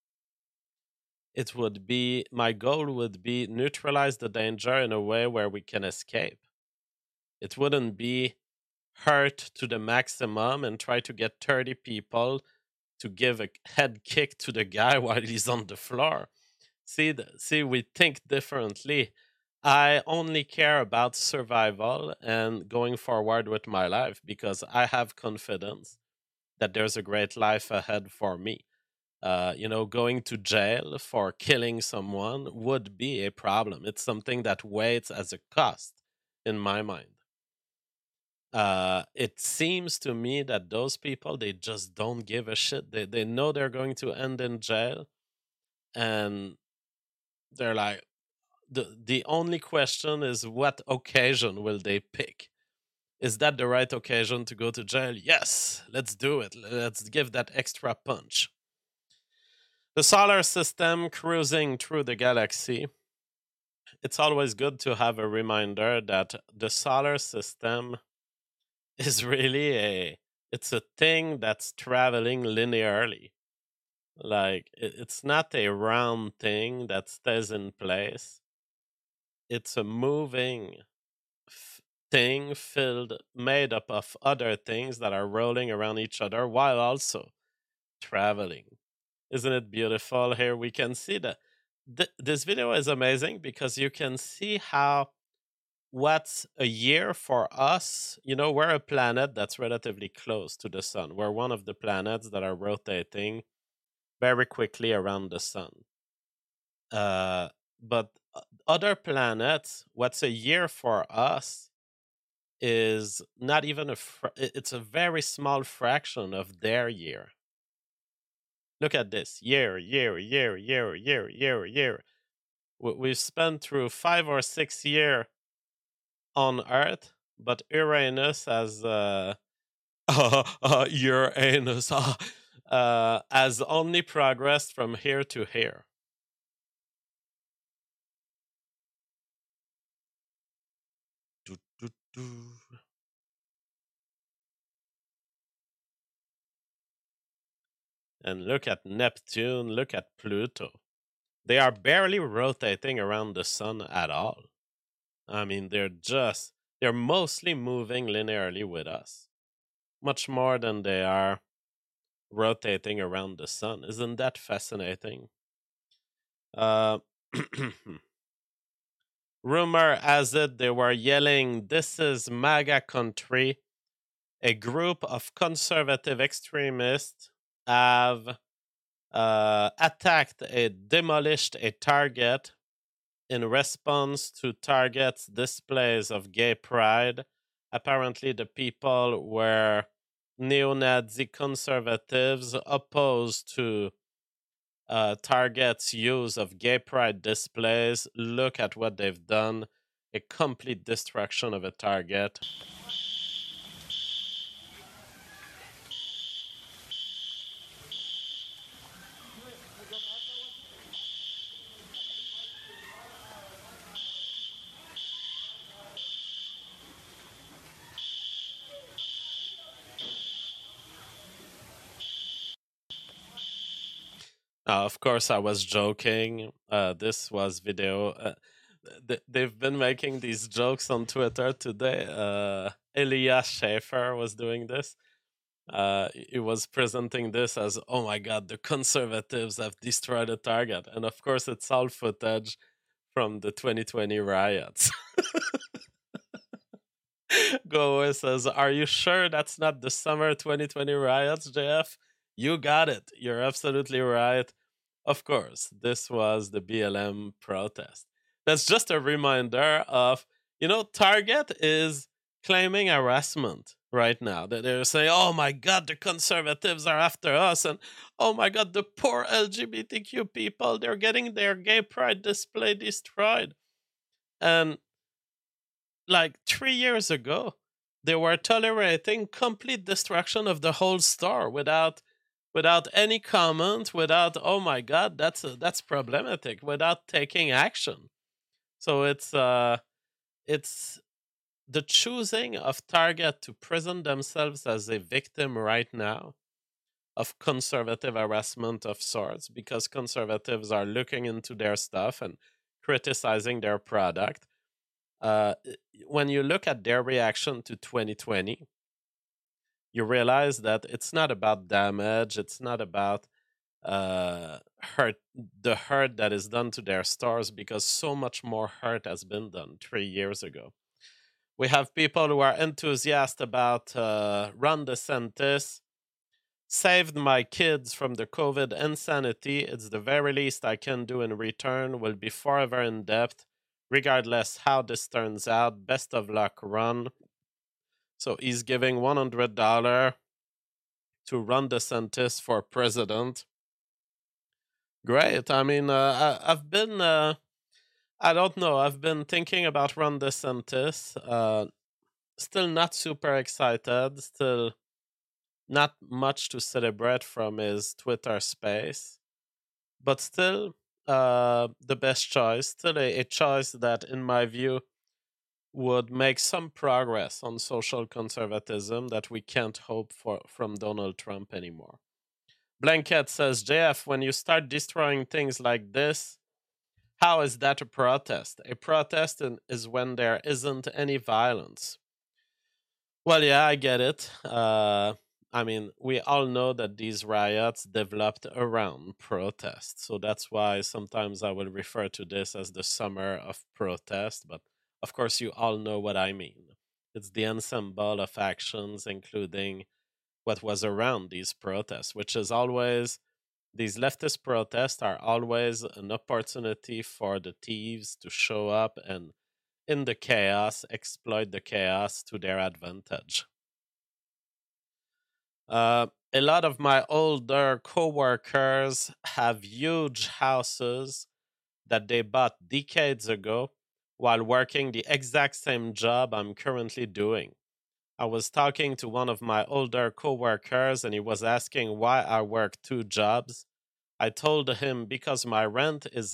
my goal would be neutralize the danger in a way where we can escape. It wouldn't be hurt to the maximum and try to get 30 people to give a head kick to the guy while he's on the floor. See, we think differently. I only care about survival and going forward with my life because I have confidence that there's a great life ahead for me. Going to jail for killing someone would be a problem. It's something that weighs as a cost in my mind. It seems to me that those people, they just don't give a shit. They know they're going to end in jail, and they're like, the only question is, what occasion will they pick? Is that the right occasion to go to jail? Yes, let's do it. Let's give that extra punch. The solar system cruising through the galaxy. It's always good to have a reminder that the solar system is really it's a thing that's traveling linearly. Like, it's not a round thing that stays in place. It's a moving thing made up of other things that are rolling around each other while also traveling. Isn't it beautiful? Here we can see that this video is amazing because you can see how what's a year for us. We're a planet that's relatively close to the sun. We're one of the planets that are rotating very quickly around the sun. But other planets, what's a year for us is not even it's a very small fraction of their year. Look at this. Year. We've spent through 5 or 6 years on Earth, but Uranus has Uranus has only progressed from here to here. And look at Neptune, look at Pluto. They are barely rotating around the sun at all. I mean, they're mostly moving linearly with us. Much more than they are rotating around the sun. Isn't that fascinating? Rumor has it they were yelling, "This is MAGA country." A group of conservative extremists have demolished a Target in response to Target's displays of gay pride. Apparently, the people were neo-Nazi conservatives opposed to Target's use of gay pride displays. Look at what they've done. A complete destruction of a Target. Of course, I was joking. This was video. They've been making these jokes on Twitter today. Elias Schaefer was doing this. He was presenting this as, oh my God, the conservatives have destroyed a Target. And of course, it's all footage from the 2020 riots. Goe says, "Are you sure that's not the summer 2020 riots, JF? You got it. You're absolutely right. Of course, this was the BLM protest." That's just a reminder of, Target is claiming harassment right now. They're saying, oh my God, the conservatives are after us. And oh my God, the poor LGBTQ people, they're getting their gay pride display destroyed. And like 3 years ago, they were tolerating complete destruction of the whole store without any comment, without, oh my God, that's problematic, without taking action. So it's the choosing of Target to present themselves as a victim right now of conservative harassment of sorts, because conservatives are looking into their stuff and criticizing their product. When you look at their reaction to 2020, you realize that it's not about damage. It's not about the hurt that is done to their stores, because so much more hurt has been done 3 years ago. We have people who are enthusiastic about Ron DeSantis. Saved my kids from the COVID insanity. It's the very least I can do in return. Will be forever in debt, regardless how this turns out. Best of luck, Ron. So he's giving $100 to Ron DeSantis for president. Great. I mean, I've been, I don't know, I've been thinking about Ron DeSantis. Still not super excited. Still not much to celebrate from his Twitter space. But still, the best choice. Still a choice that, in my view, would make some progress on social conservatism that we can't hope for from Donald Trump anymore. Blanket says, JF, when you start destroying things like this, how is that a protest? A protest is when there isn't any violence. Well, yeah, I get it. I mean, we all know that these riots developed around protests. So that's why sometimes I will refer to this as the summer of protest. But of course, you all know what I mean. It's the ensemble of actions, including what was around these protests, which is always, these leftist protests are always an opportunity for the thieves to show up and, in the chaos, exploit the chaos to their advantage. A lot of my older coworkers have huge houses that they bought decades ago while working the exact same job I'm currently doing. I was talking to one of my older coworkers and he was asking why I work 2 jobs. I told him because my rent is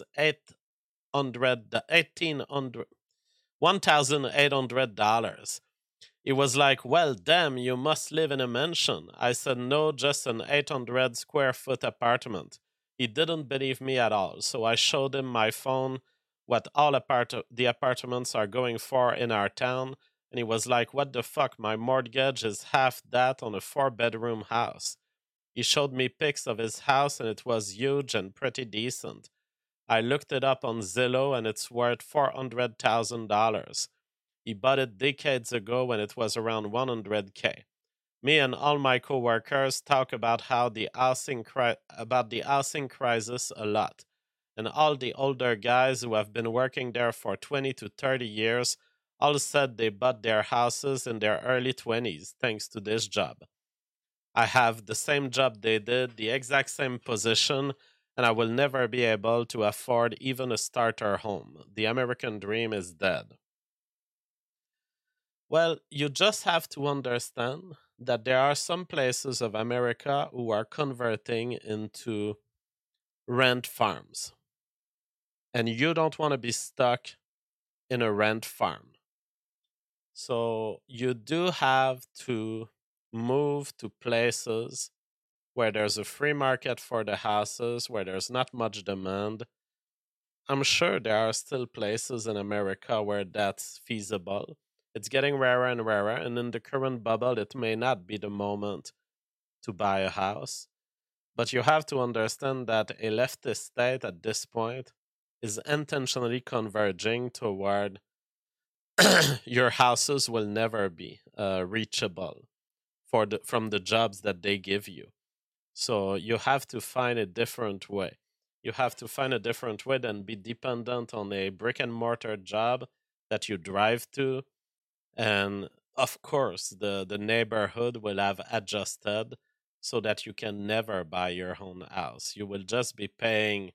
$1,800. He was like, well, damn, you must live in a mansion. I said, no, just an 800 square foot apartment. He didn't believe me at all, so I showed him my phone what all the apartments are going for in our town, and he was like, what the fuck, my mortgage is half that on a 4-bedroom house. He showed me pics of his house, and it was huge and pretty decent. I looked it up on Zillow, and it's worth $400,000. He bought it decades ago when it was around $100K. Me and all my coworkers talk about the housing crisis a lot. And all the older guys who have been working there for 20 to 30 years all said they bought their houses in their early 20s thanks to this job. I have the same job they did, the exact same position, and I will never be able to afford even a starter home. The American dream is dead. Well, you just have to understand that there are some places of America who are converting into rent farms. And you don't want to be stuck in a rent farm. So you do have to move to places where there's a free market for the houses, where there's not much demand. I'm sure there are still places in America where that's feasible. It's getting rarer and rarer, and in the current bubble, it may not be the moment to buy a house. But you have to understand that a leftist state at this point is intentionally converging toward your houses will never be reachable from the jobs that they give you. So you have to find a different way. You have to find a different way than be dependent on a brick and mortar job that you drive to. And of course, the neighborhood will have adjusted so that you can never buy your own house. You will just be paying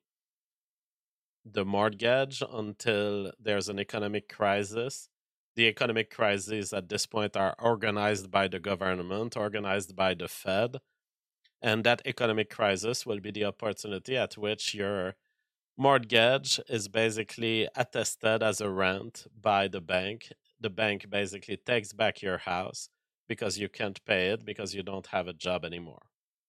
the mortgage until there's an economic crisis. The economic crises at this point are organized by the government, organized by the Fed. And that economic crisis will be the opportunity at which your mortgage is basically attested as a rent by the bank. The bank basically takes back your house because you can't pay it because you don't have a job anymore.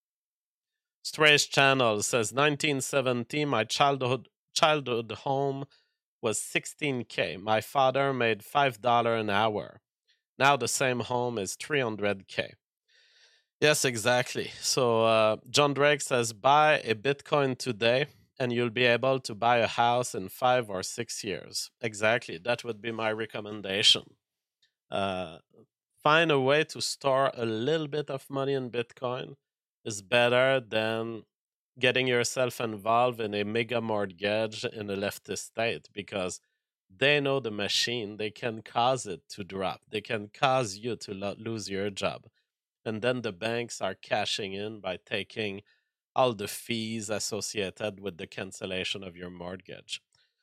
Strange Channel says 1970, my childhood home was $16K. My father made $5 an hour. Now the same home is $300K. Yes, exactly. So John Drake says, buy a Bitcoin today and you'll be able to buy a house in 5 or 6 years. Exactly. That would be my recommendation. Find a way to store a little bit of money in Bitcoin is better than getting yourself involved in a mega mortgage in a leftist state, because they know the machine. They can cause it to drop. They can cause you to lose your job. And then the banks are cashing in by taking all the fees associated with the cancellation of your mortgage.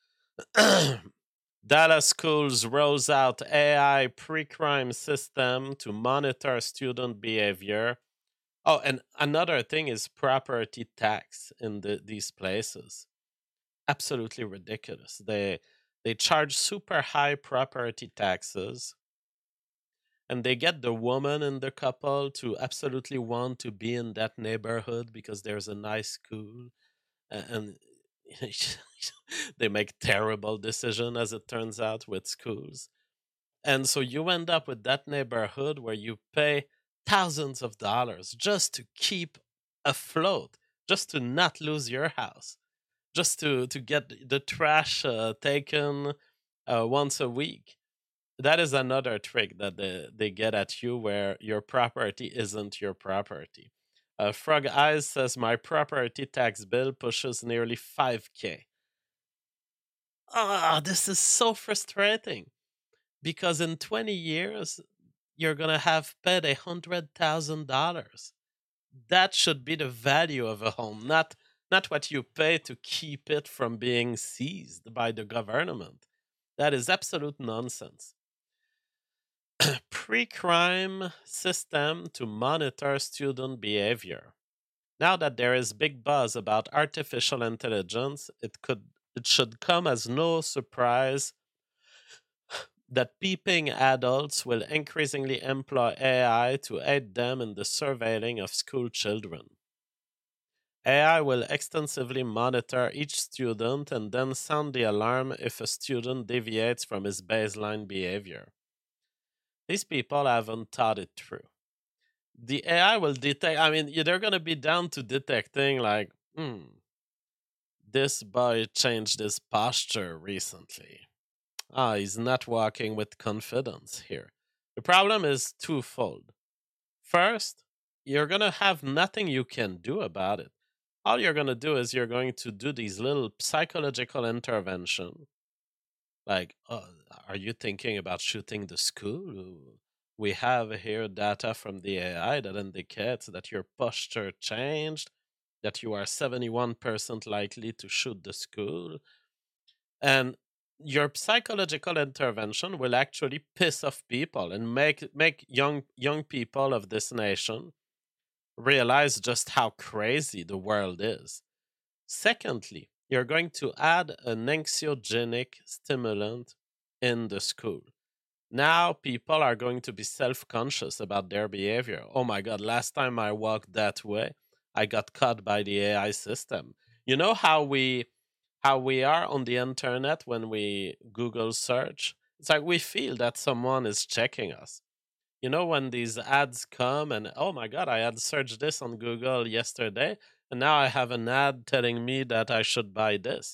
Dallas Schools rolls out AI pre-crime system to monitor student behavior. Oh, and another thing is property tax in these places. Absolutely ridiculous. They charge super high property taxes, and they get the woman in the couple to absolutely want to be in that neighborhood because there's a nice school, and they make terrible decisions, as it turns out, with schools. And so you end up with that neighborhood where you pay thousands of dollars just to keep afloat, just to not lose your house, just to get the trash taken once a week. That is another trick that they get at you, where your property isn't your property. Frog Eyes says, my property tax bill pushes nearly $5,000. This is so frustrating, because in 20 years, you're going to have paid $100,000. That should be the value of a home, not what you pay to keep it from being seized by the government. That is absolute nonsense. Pre-crime system to monitor student behavior. Now that there is big buzz about artificial intelligence, it should come as no surprise that peeping adults will increasingly employ AI to aid them in the surveilling of school children. AI will extensively monitor each student and then sound the alarm if a student deviates from his baseline behavior. These people haven't thought it through. The AI will detect, they're going to be down to detecting, like, this boy changed his posture recently. He's not walking with confidence here. The problem is twofold. First, you're going to have nothing you can do about it. All you're going to do is you're going to do these little psychological intervention. Like, are you thinking about shooting the school? We have here data from the AI that indicates that your posture changed, that you are 71% likely to shoot the school. And your psychological intervention will actually piss off people and make young people of this nation realize just how crazy the world is. Secondly, you're going to add an anxiogenic stimulant in the school. Now people are going to be self-conscious about their behavior. Oh my God, last time I walked that way, I got caught by the AI system. You know how we are on the internet when we Google search? It's like we feel that someone is checking us. You know, when these ads come and, oh my God, I had searched this on Google yesterday, and now I have an ad telling me that I should buy this.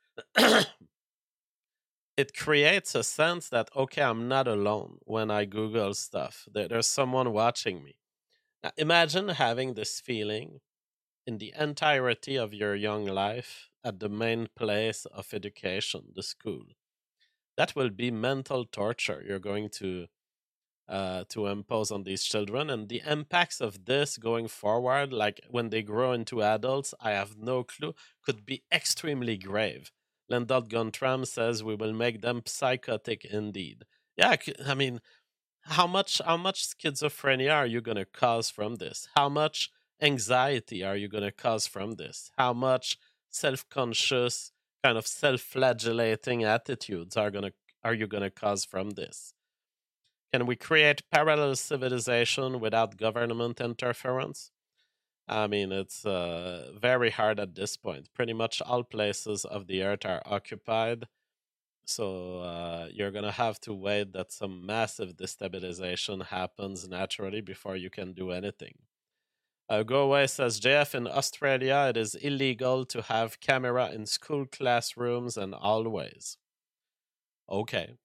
It creates a sense that, okay, I'm not alone when I Google stuff. There's someone watching me. Now, imagine having this feeling in the entirety of your young life at the main place of education, the school. That will be mental torture you're going to impose on these children, and the impacts of this going forward, like when they grow into adults, I have no clue, could be extremely grave. Lendot Gontram says we will make them psychotic indeed. Yeah, how much schizophrenia are you going to cause from this? How much anxiety are you going to cause from this? How much self-conscious, kind of self-flagellating attitudes are you going to cause from this? Can we create parallel civilization without government interference? It's very hard at this point. Pretty much all places of the earth are occupied. So you're going to have to wait that some massive destabilization happens naturally before you can do anything. Go Away says, JF, in Australia, it is illegal to have camera in school classrooms and always. Okay.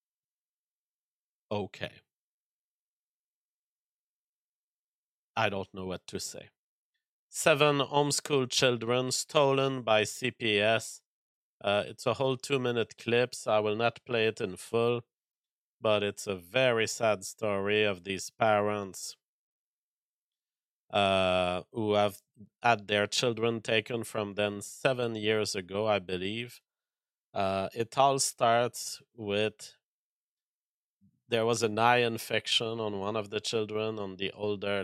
I don't know what to say. 7 homeschool children stolen by CPS It's a whole 2-minute clip, so I will not play it in full, but it's a very sad story of these parents who have had their children taken from them 7 years ago, I believe. It all starts with there was an eye infection on one of the children, on the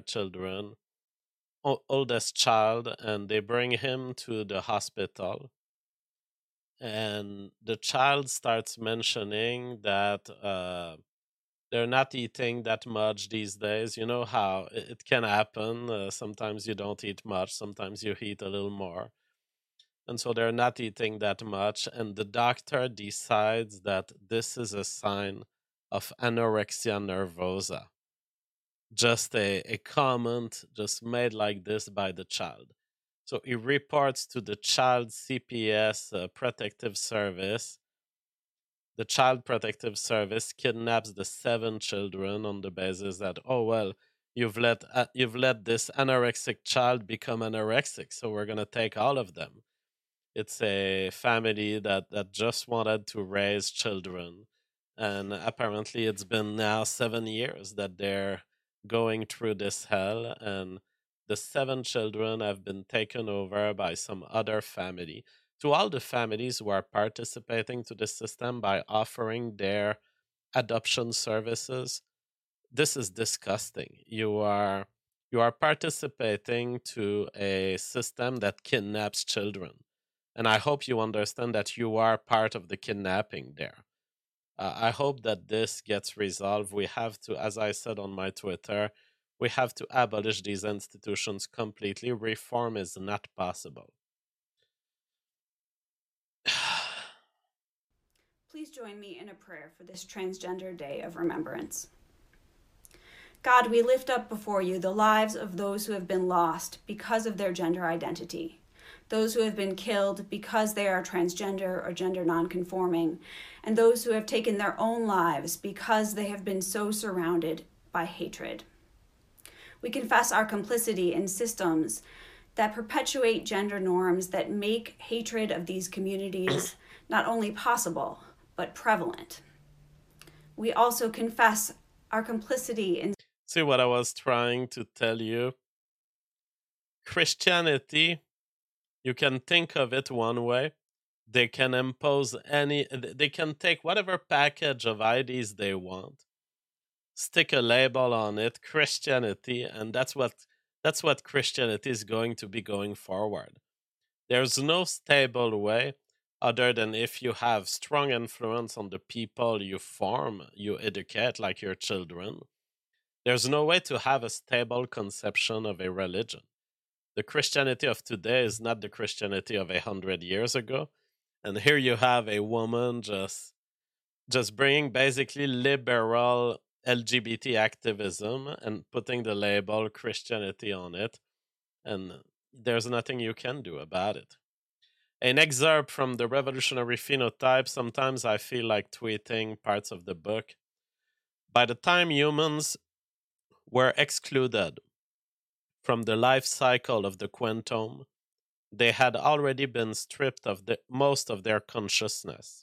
oldest child, and they bring him to the hospital. And the child starts mentioning that they're not eating that much these days. You know how it can happen. Sometimes you don't eat much, sometimes you eat a little more. And so they're not eating that much. And the doctor decides that this is a sign of anorexia nervosa. Just a comment just made like this by the child. So he reports to the Child CPS Protective Service. The Child Protective Service kidnaps the 7 children on the basis that, oh well, you've let this anorexic child become anorexic, so we're gonna take all of them. It's a family that just wanted to raise children, and apparently it's been now 7 years that they're going through this hell, and the 7 children have been taken over by some other family. To all the families who are participating to this system by offering their adoption services, this is disgusting. You are participating to a system that kidnaps children. And I hope you understand that you are part of the kidnapping there. I hope that this gets resolved. We have to, as I said on my Twitter, we have to abolish these institutions completely. Reform is not possible. Please join me in a prayer for this Transgender Day of Remembrance. God, we lift up before you the lives of those who have been lost because of their gender identity, those who have been killed because they are transgender or gender nonconforming, and those who have taken their own lives because they have been so surrounded by hatred. We confess our complicity in systems that perpetuate gender norms that make hatred of these communities not only possible, but prevalent. We also confess our complicity in... See what I was trying to tell you? Christianity, you can think of it one way. They can they can take whatever package of IDs they want, stick a label on it, Christianity, and that's what Christianity is going to be going forward. There's no stable way other than if you have strong influence on the people you form, you educate, like your children. There's no way to have a stable conception of a religion. The Christianity of today is not the Christianity of 100 years ago. And here you have a woman just bringing basically liberal LGBT activism and putting the label Christianity on it. And there's nothing you can do about it. An excerpt from the Revolutionary Phenotype. Sometimes I feel like tweeting parts of the book. By the time humans were excluded from the life cycle of the quantum, they had already been stripped of most of their consciousness.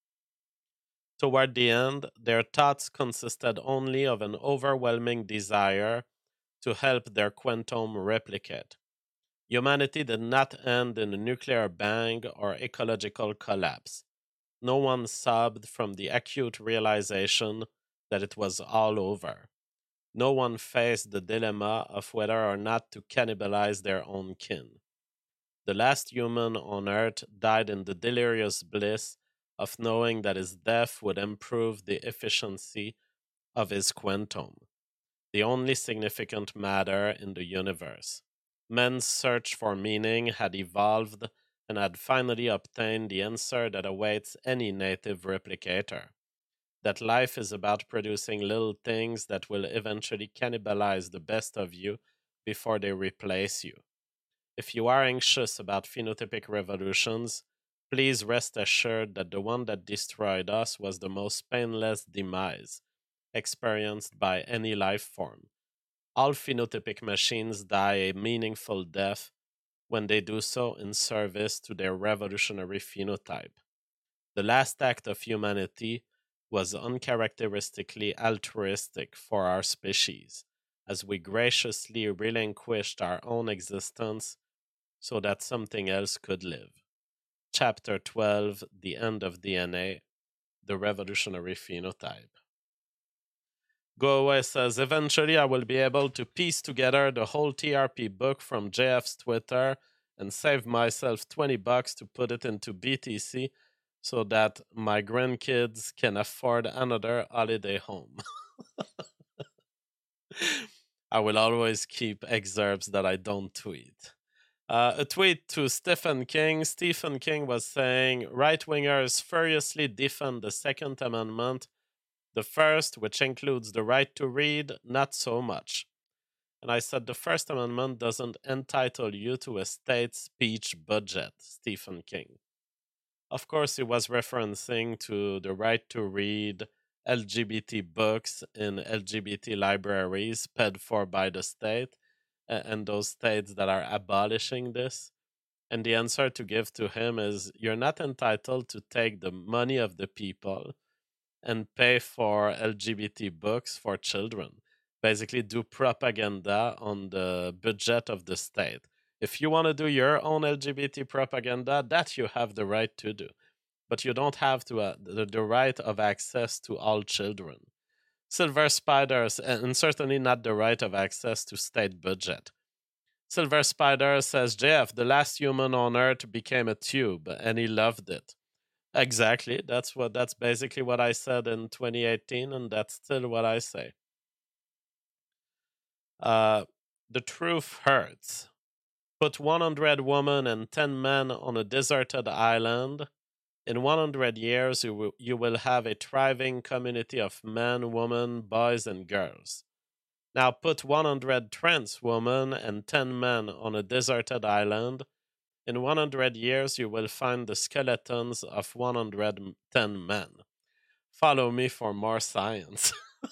Toward the end, their thoughts consisted only of an overwhelming desire to help their quantum replicate. Humanity did not end in a nuclear bang or ecological collapse. No one sobbed from the acute realization that it was all over. No one faced the dilemma of whether or not to cannibalize their own kin. The last human on Earth died in the delirious bliss of knowing that his death would improve the efficiency of his quantum, the only significant matter in the universe. Man's search for meaning had evolved and had finally obtained the answer that awaits any native replicator. That life is about producing little things that will eventually cannibalize the best of you before they replace you. If you are anxious about phenotypic revolutions, please rest assured that the one that destroyed us was the most painless demise experienced by any life form. All phenotypic machines die a meaningful death when they do so in service to their revolutionary phenotype. The last act of humanity was uncharacteristically altruistic for our species, as we graciously relinquished our own existence so that something else could live. Chapter 12, The End of DNA, The Revolutionary Phenotype. Go Away says, eventually I will be able to piece together the whole TRP book from JF's Twitter and save myself $20 to put it into BTC so that my grandkids can afford another holiday home. I will always keep excerpts that I don't tweet. A tweet to Stephen King. Stephen King was saying, right-wingers furiously defend the Second Amendment. The first, which includes the right to read, not so much. And I said the First Amendment doesn't entitle you to a state speech budget, Stephen King. Of course, he was referencing to the right to read LGBT books in LGBT libraries paid for by the state, and those states that are abolishing this. And the answer to give to him is, you're not entitled to take the money of the people and pay for LGBT books for children. Basically, do propaganda on the budget of the state. If you want to do your own LGBT propaganda, that you have the right to do. But you don't have to the right of access to all children. Silver Spiders, and certainly not the right of access to state budget. Silver Spider says, JF, the last human on Earth became a tube, and he loved it. Exactly. That's basically what I said in 2018, and that's still what I say. The truth hurts. Put 100 women and 10 men on a deserted island. In 100 years, you will have a thriving community of men, women, boys, and girls. Now put 100 trans women and 10 men on a deserted island. In 100 years, you will find the skeletons of 110 men. Follow me for more science.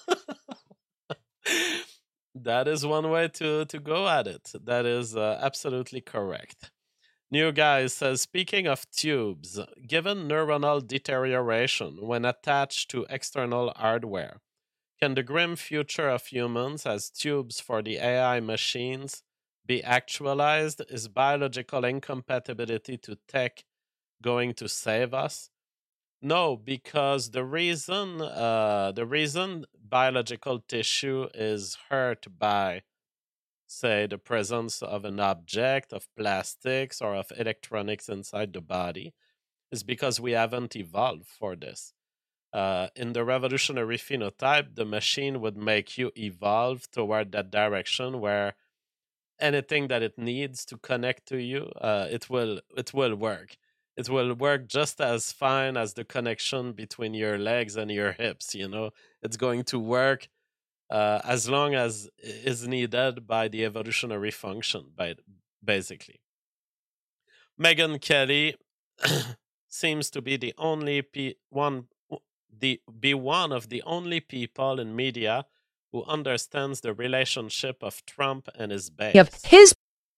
That is one way to go at it. That is absolutely correct. New Guy says, speaking of tubes, given neuronal deterioration when attached to external hardware, can the grim future of humans as tubes for the AI machines be actualized? Is biological incompatibility to tech going to save us? No, because the reason biological tissue is hurt by, say, the presence of an object, of plastics, or of electronics inside the body, is because we haven't evolved for this. In the revolutionary phenotype, the machine would make you evolve toward that direction where anything that it needs to connect to you, it will work. It will work just as fine as the connection between your legs and your hips, you know. It's going to work as long as is needed by the evolutionary function, basically. Megyn Kelly seems to be one of the only people in media who understands the relationship of Trump and his base.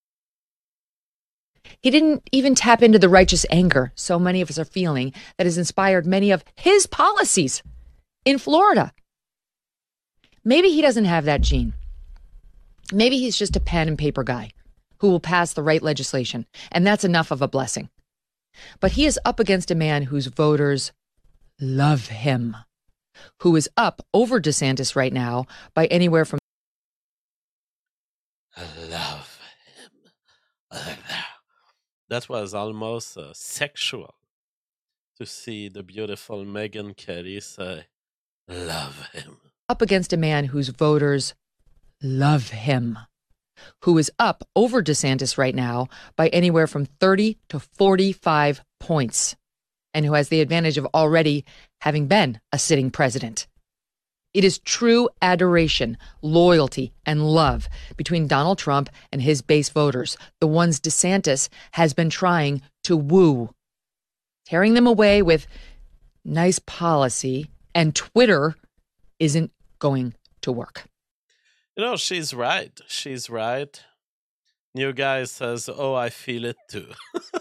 He didn't even tap into the righteous anger so many of us are feeling that has inspired many of his policies in Florida. Maybe he doesn't have that gene. Maybe he's just a pen and paper guy who will pass the right legislation, and that's enough of a blessing. But he is up against a man whose voters love him, who is up over DeSantis right now by anywhere from love him. That was almost sexual to see the beautiful Megyn Kelly say, love him. Up against a man whose voters love him, who is up over DeSantis right now by anywhere from 30 to 45 points, and who has the advantage of already having been a sitting president. It is true adoration, loyalty, and love between Donald Trump and his base voters, the ones DeSantis has been trying to woo, tearing them away with nice policy, and Twitter isn't going to work. You know, she's right. She's right. New guy says, "Oh, I feel it too."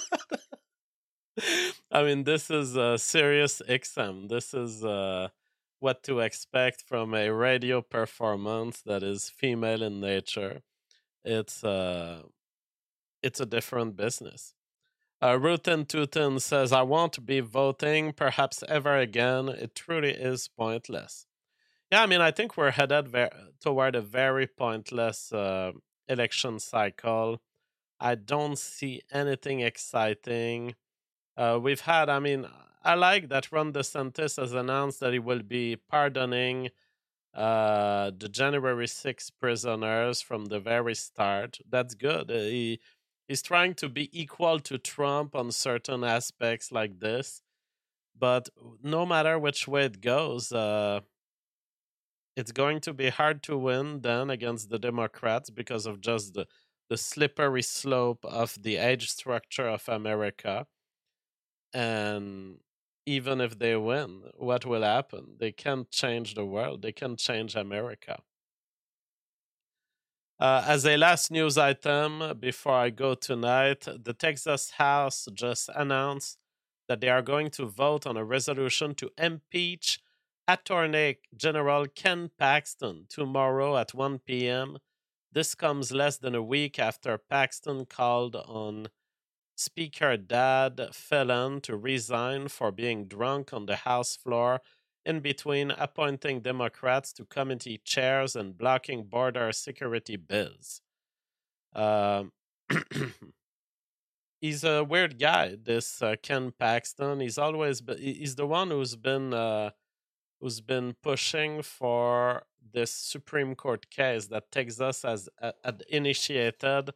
I mean, this is a serious exam. This is what to expect from a radio performance that is female in nature. It's a different business. Rutin Tutin says, "I won't be voting, perhaps ever again. It truly is pointless." Yeah, I mean, I think we're headed toward a very pointless election cycle. I don't see anything exciting. We've had, I mean, I like that Ron DeSantis has announced that he will be pardoning the January 6 prisoners from the very start. That's good. He's trying to be equal to Trump on certain aspects like this. But no matter which way it goes, it's going to be hard to win then against the Democrats because of just the slippery slope of the age structure of America. And even if they win, what will happen? They can't change the world. They can't change America. As a last news item before I go tonight, the Texas House just announced that they are going to vote on a resolution to impeach Attorney General Ken Paxton tomorrow at 1 p.m. This comes less than a week after Paxton called on Speaker Dad Phelan to resign for being drunk on the House floor in between appointing Democrats to committee chairs and blocking border security bills. He's a weird guy, this Ken Paxton. He's the one who's been pushing for this Supreme Court case that Texas has initiated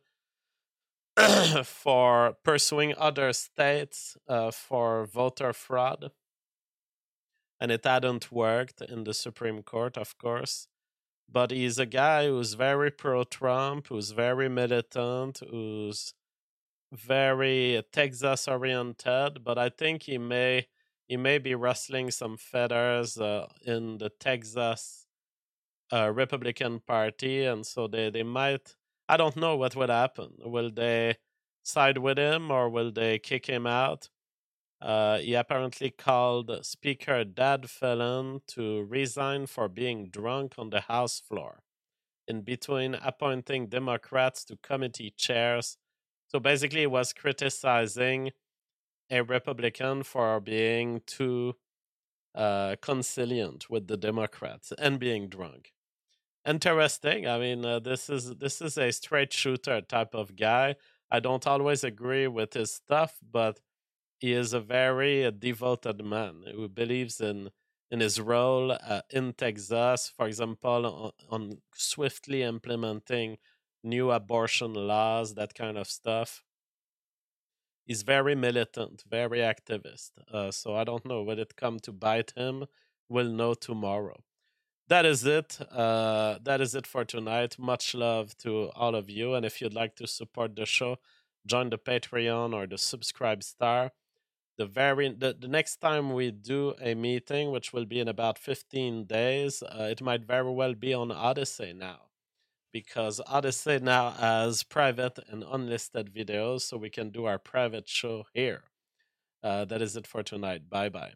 for pursuing other states for voter fraud. And it hadn't worked in the Supreme Court, of course. But he's a guy who's very pro-Trump, who's very militant, who's very Texas-oriented. But I think he may be rustling some feathers in the Texas Republican Party. And so they might... I don't know what would happen. Will they side with him or will they kick him out? He apparently called Speaker Dad Phelan to resign for being drunk on the House floor in between appointing Democrats to committee chairs. So basically, he was criticizing a Republican for being too conciliant with the Democrats and being drunk. Interesting. I mean, this is a straight shooter type of guy. I don't always agree with his stuff, but he is a very devoted man who believes in his role in Texas, for example, on swiftly implementing new abortion laws, that kind of stuff. He's very militant, very activist. So I don't know, will it come to bite him? We'll know tomorrow. That is it. That is it for tonight. Much love to all of you. And if you'd like to support the show, join the Patreon or the Subscribe Star. The next time we do a meeting, which will be in about 15 days, it might very well be on Odyssey now. Because Odyssey now has private and unlisted videos, so we can do our private show here. That is it for tonight. Bye-bye.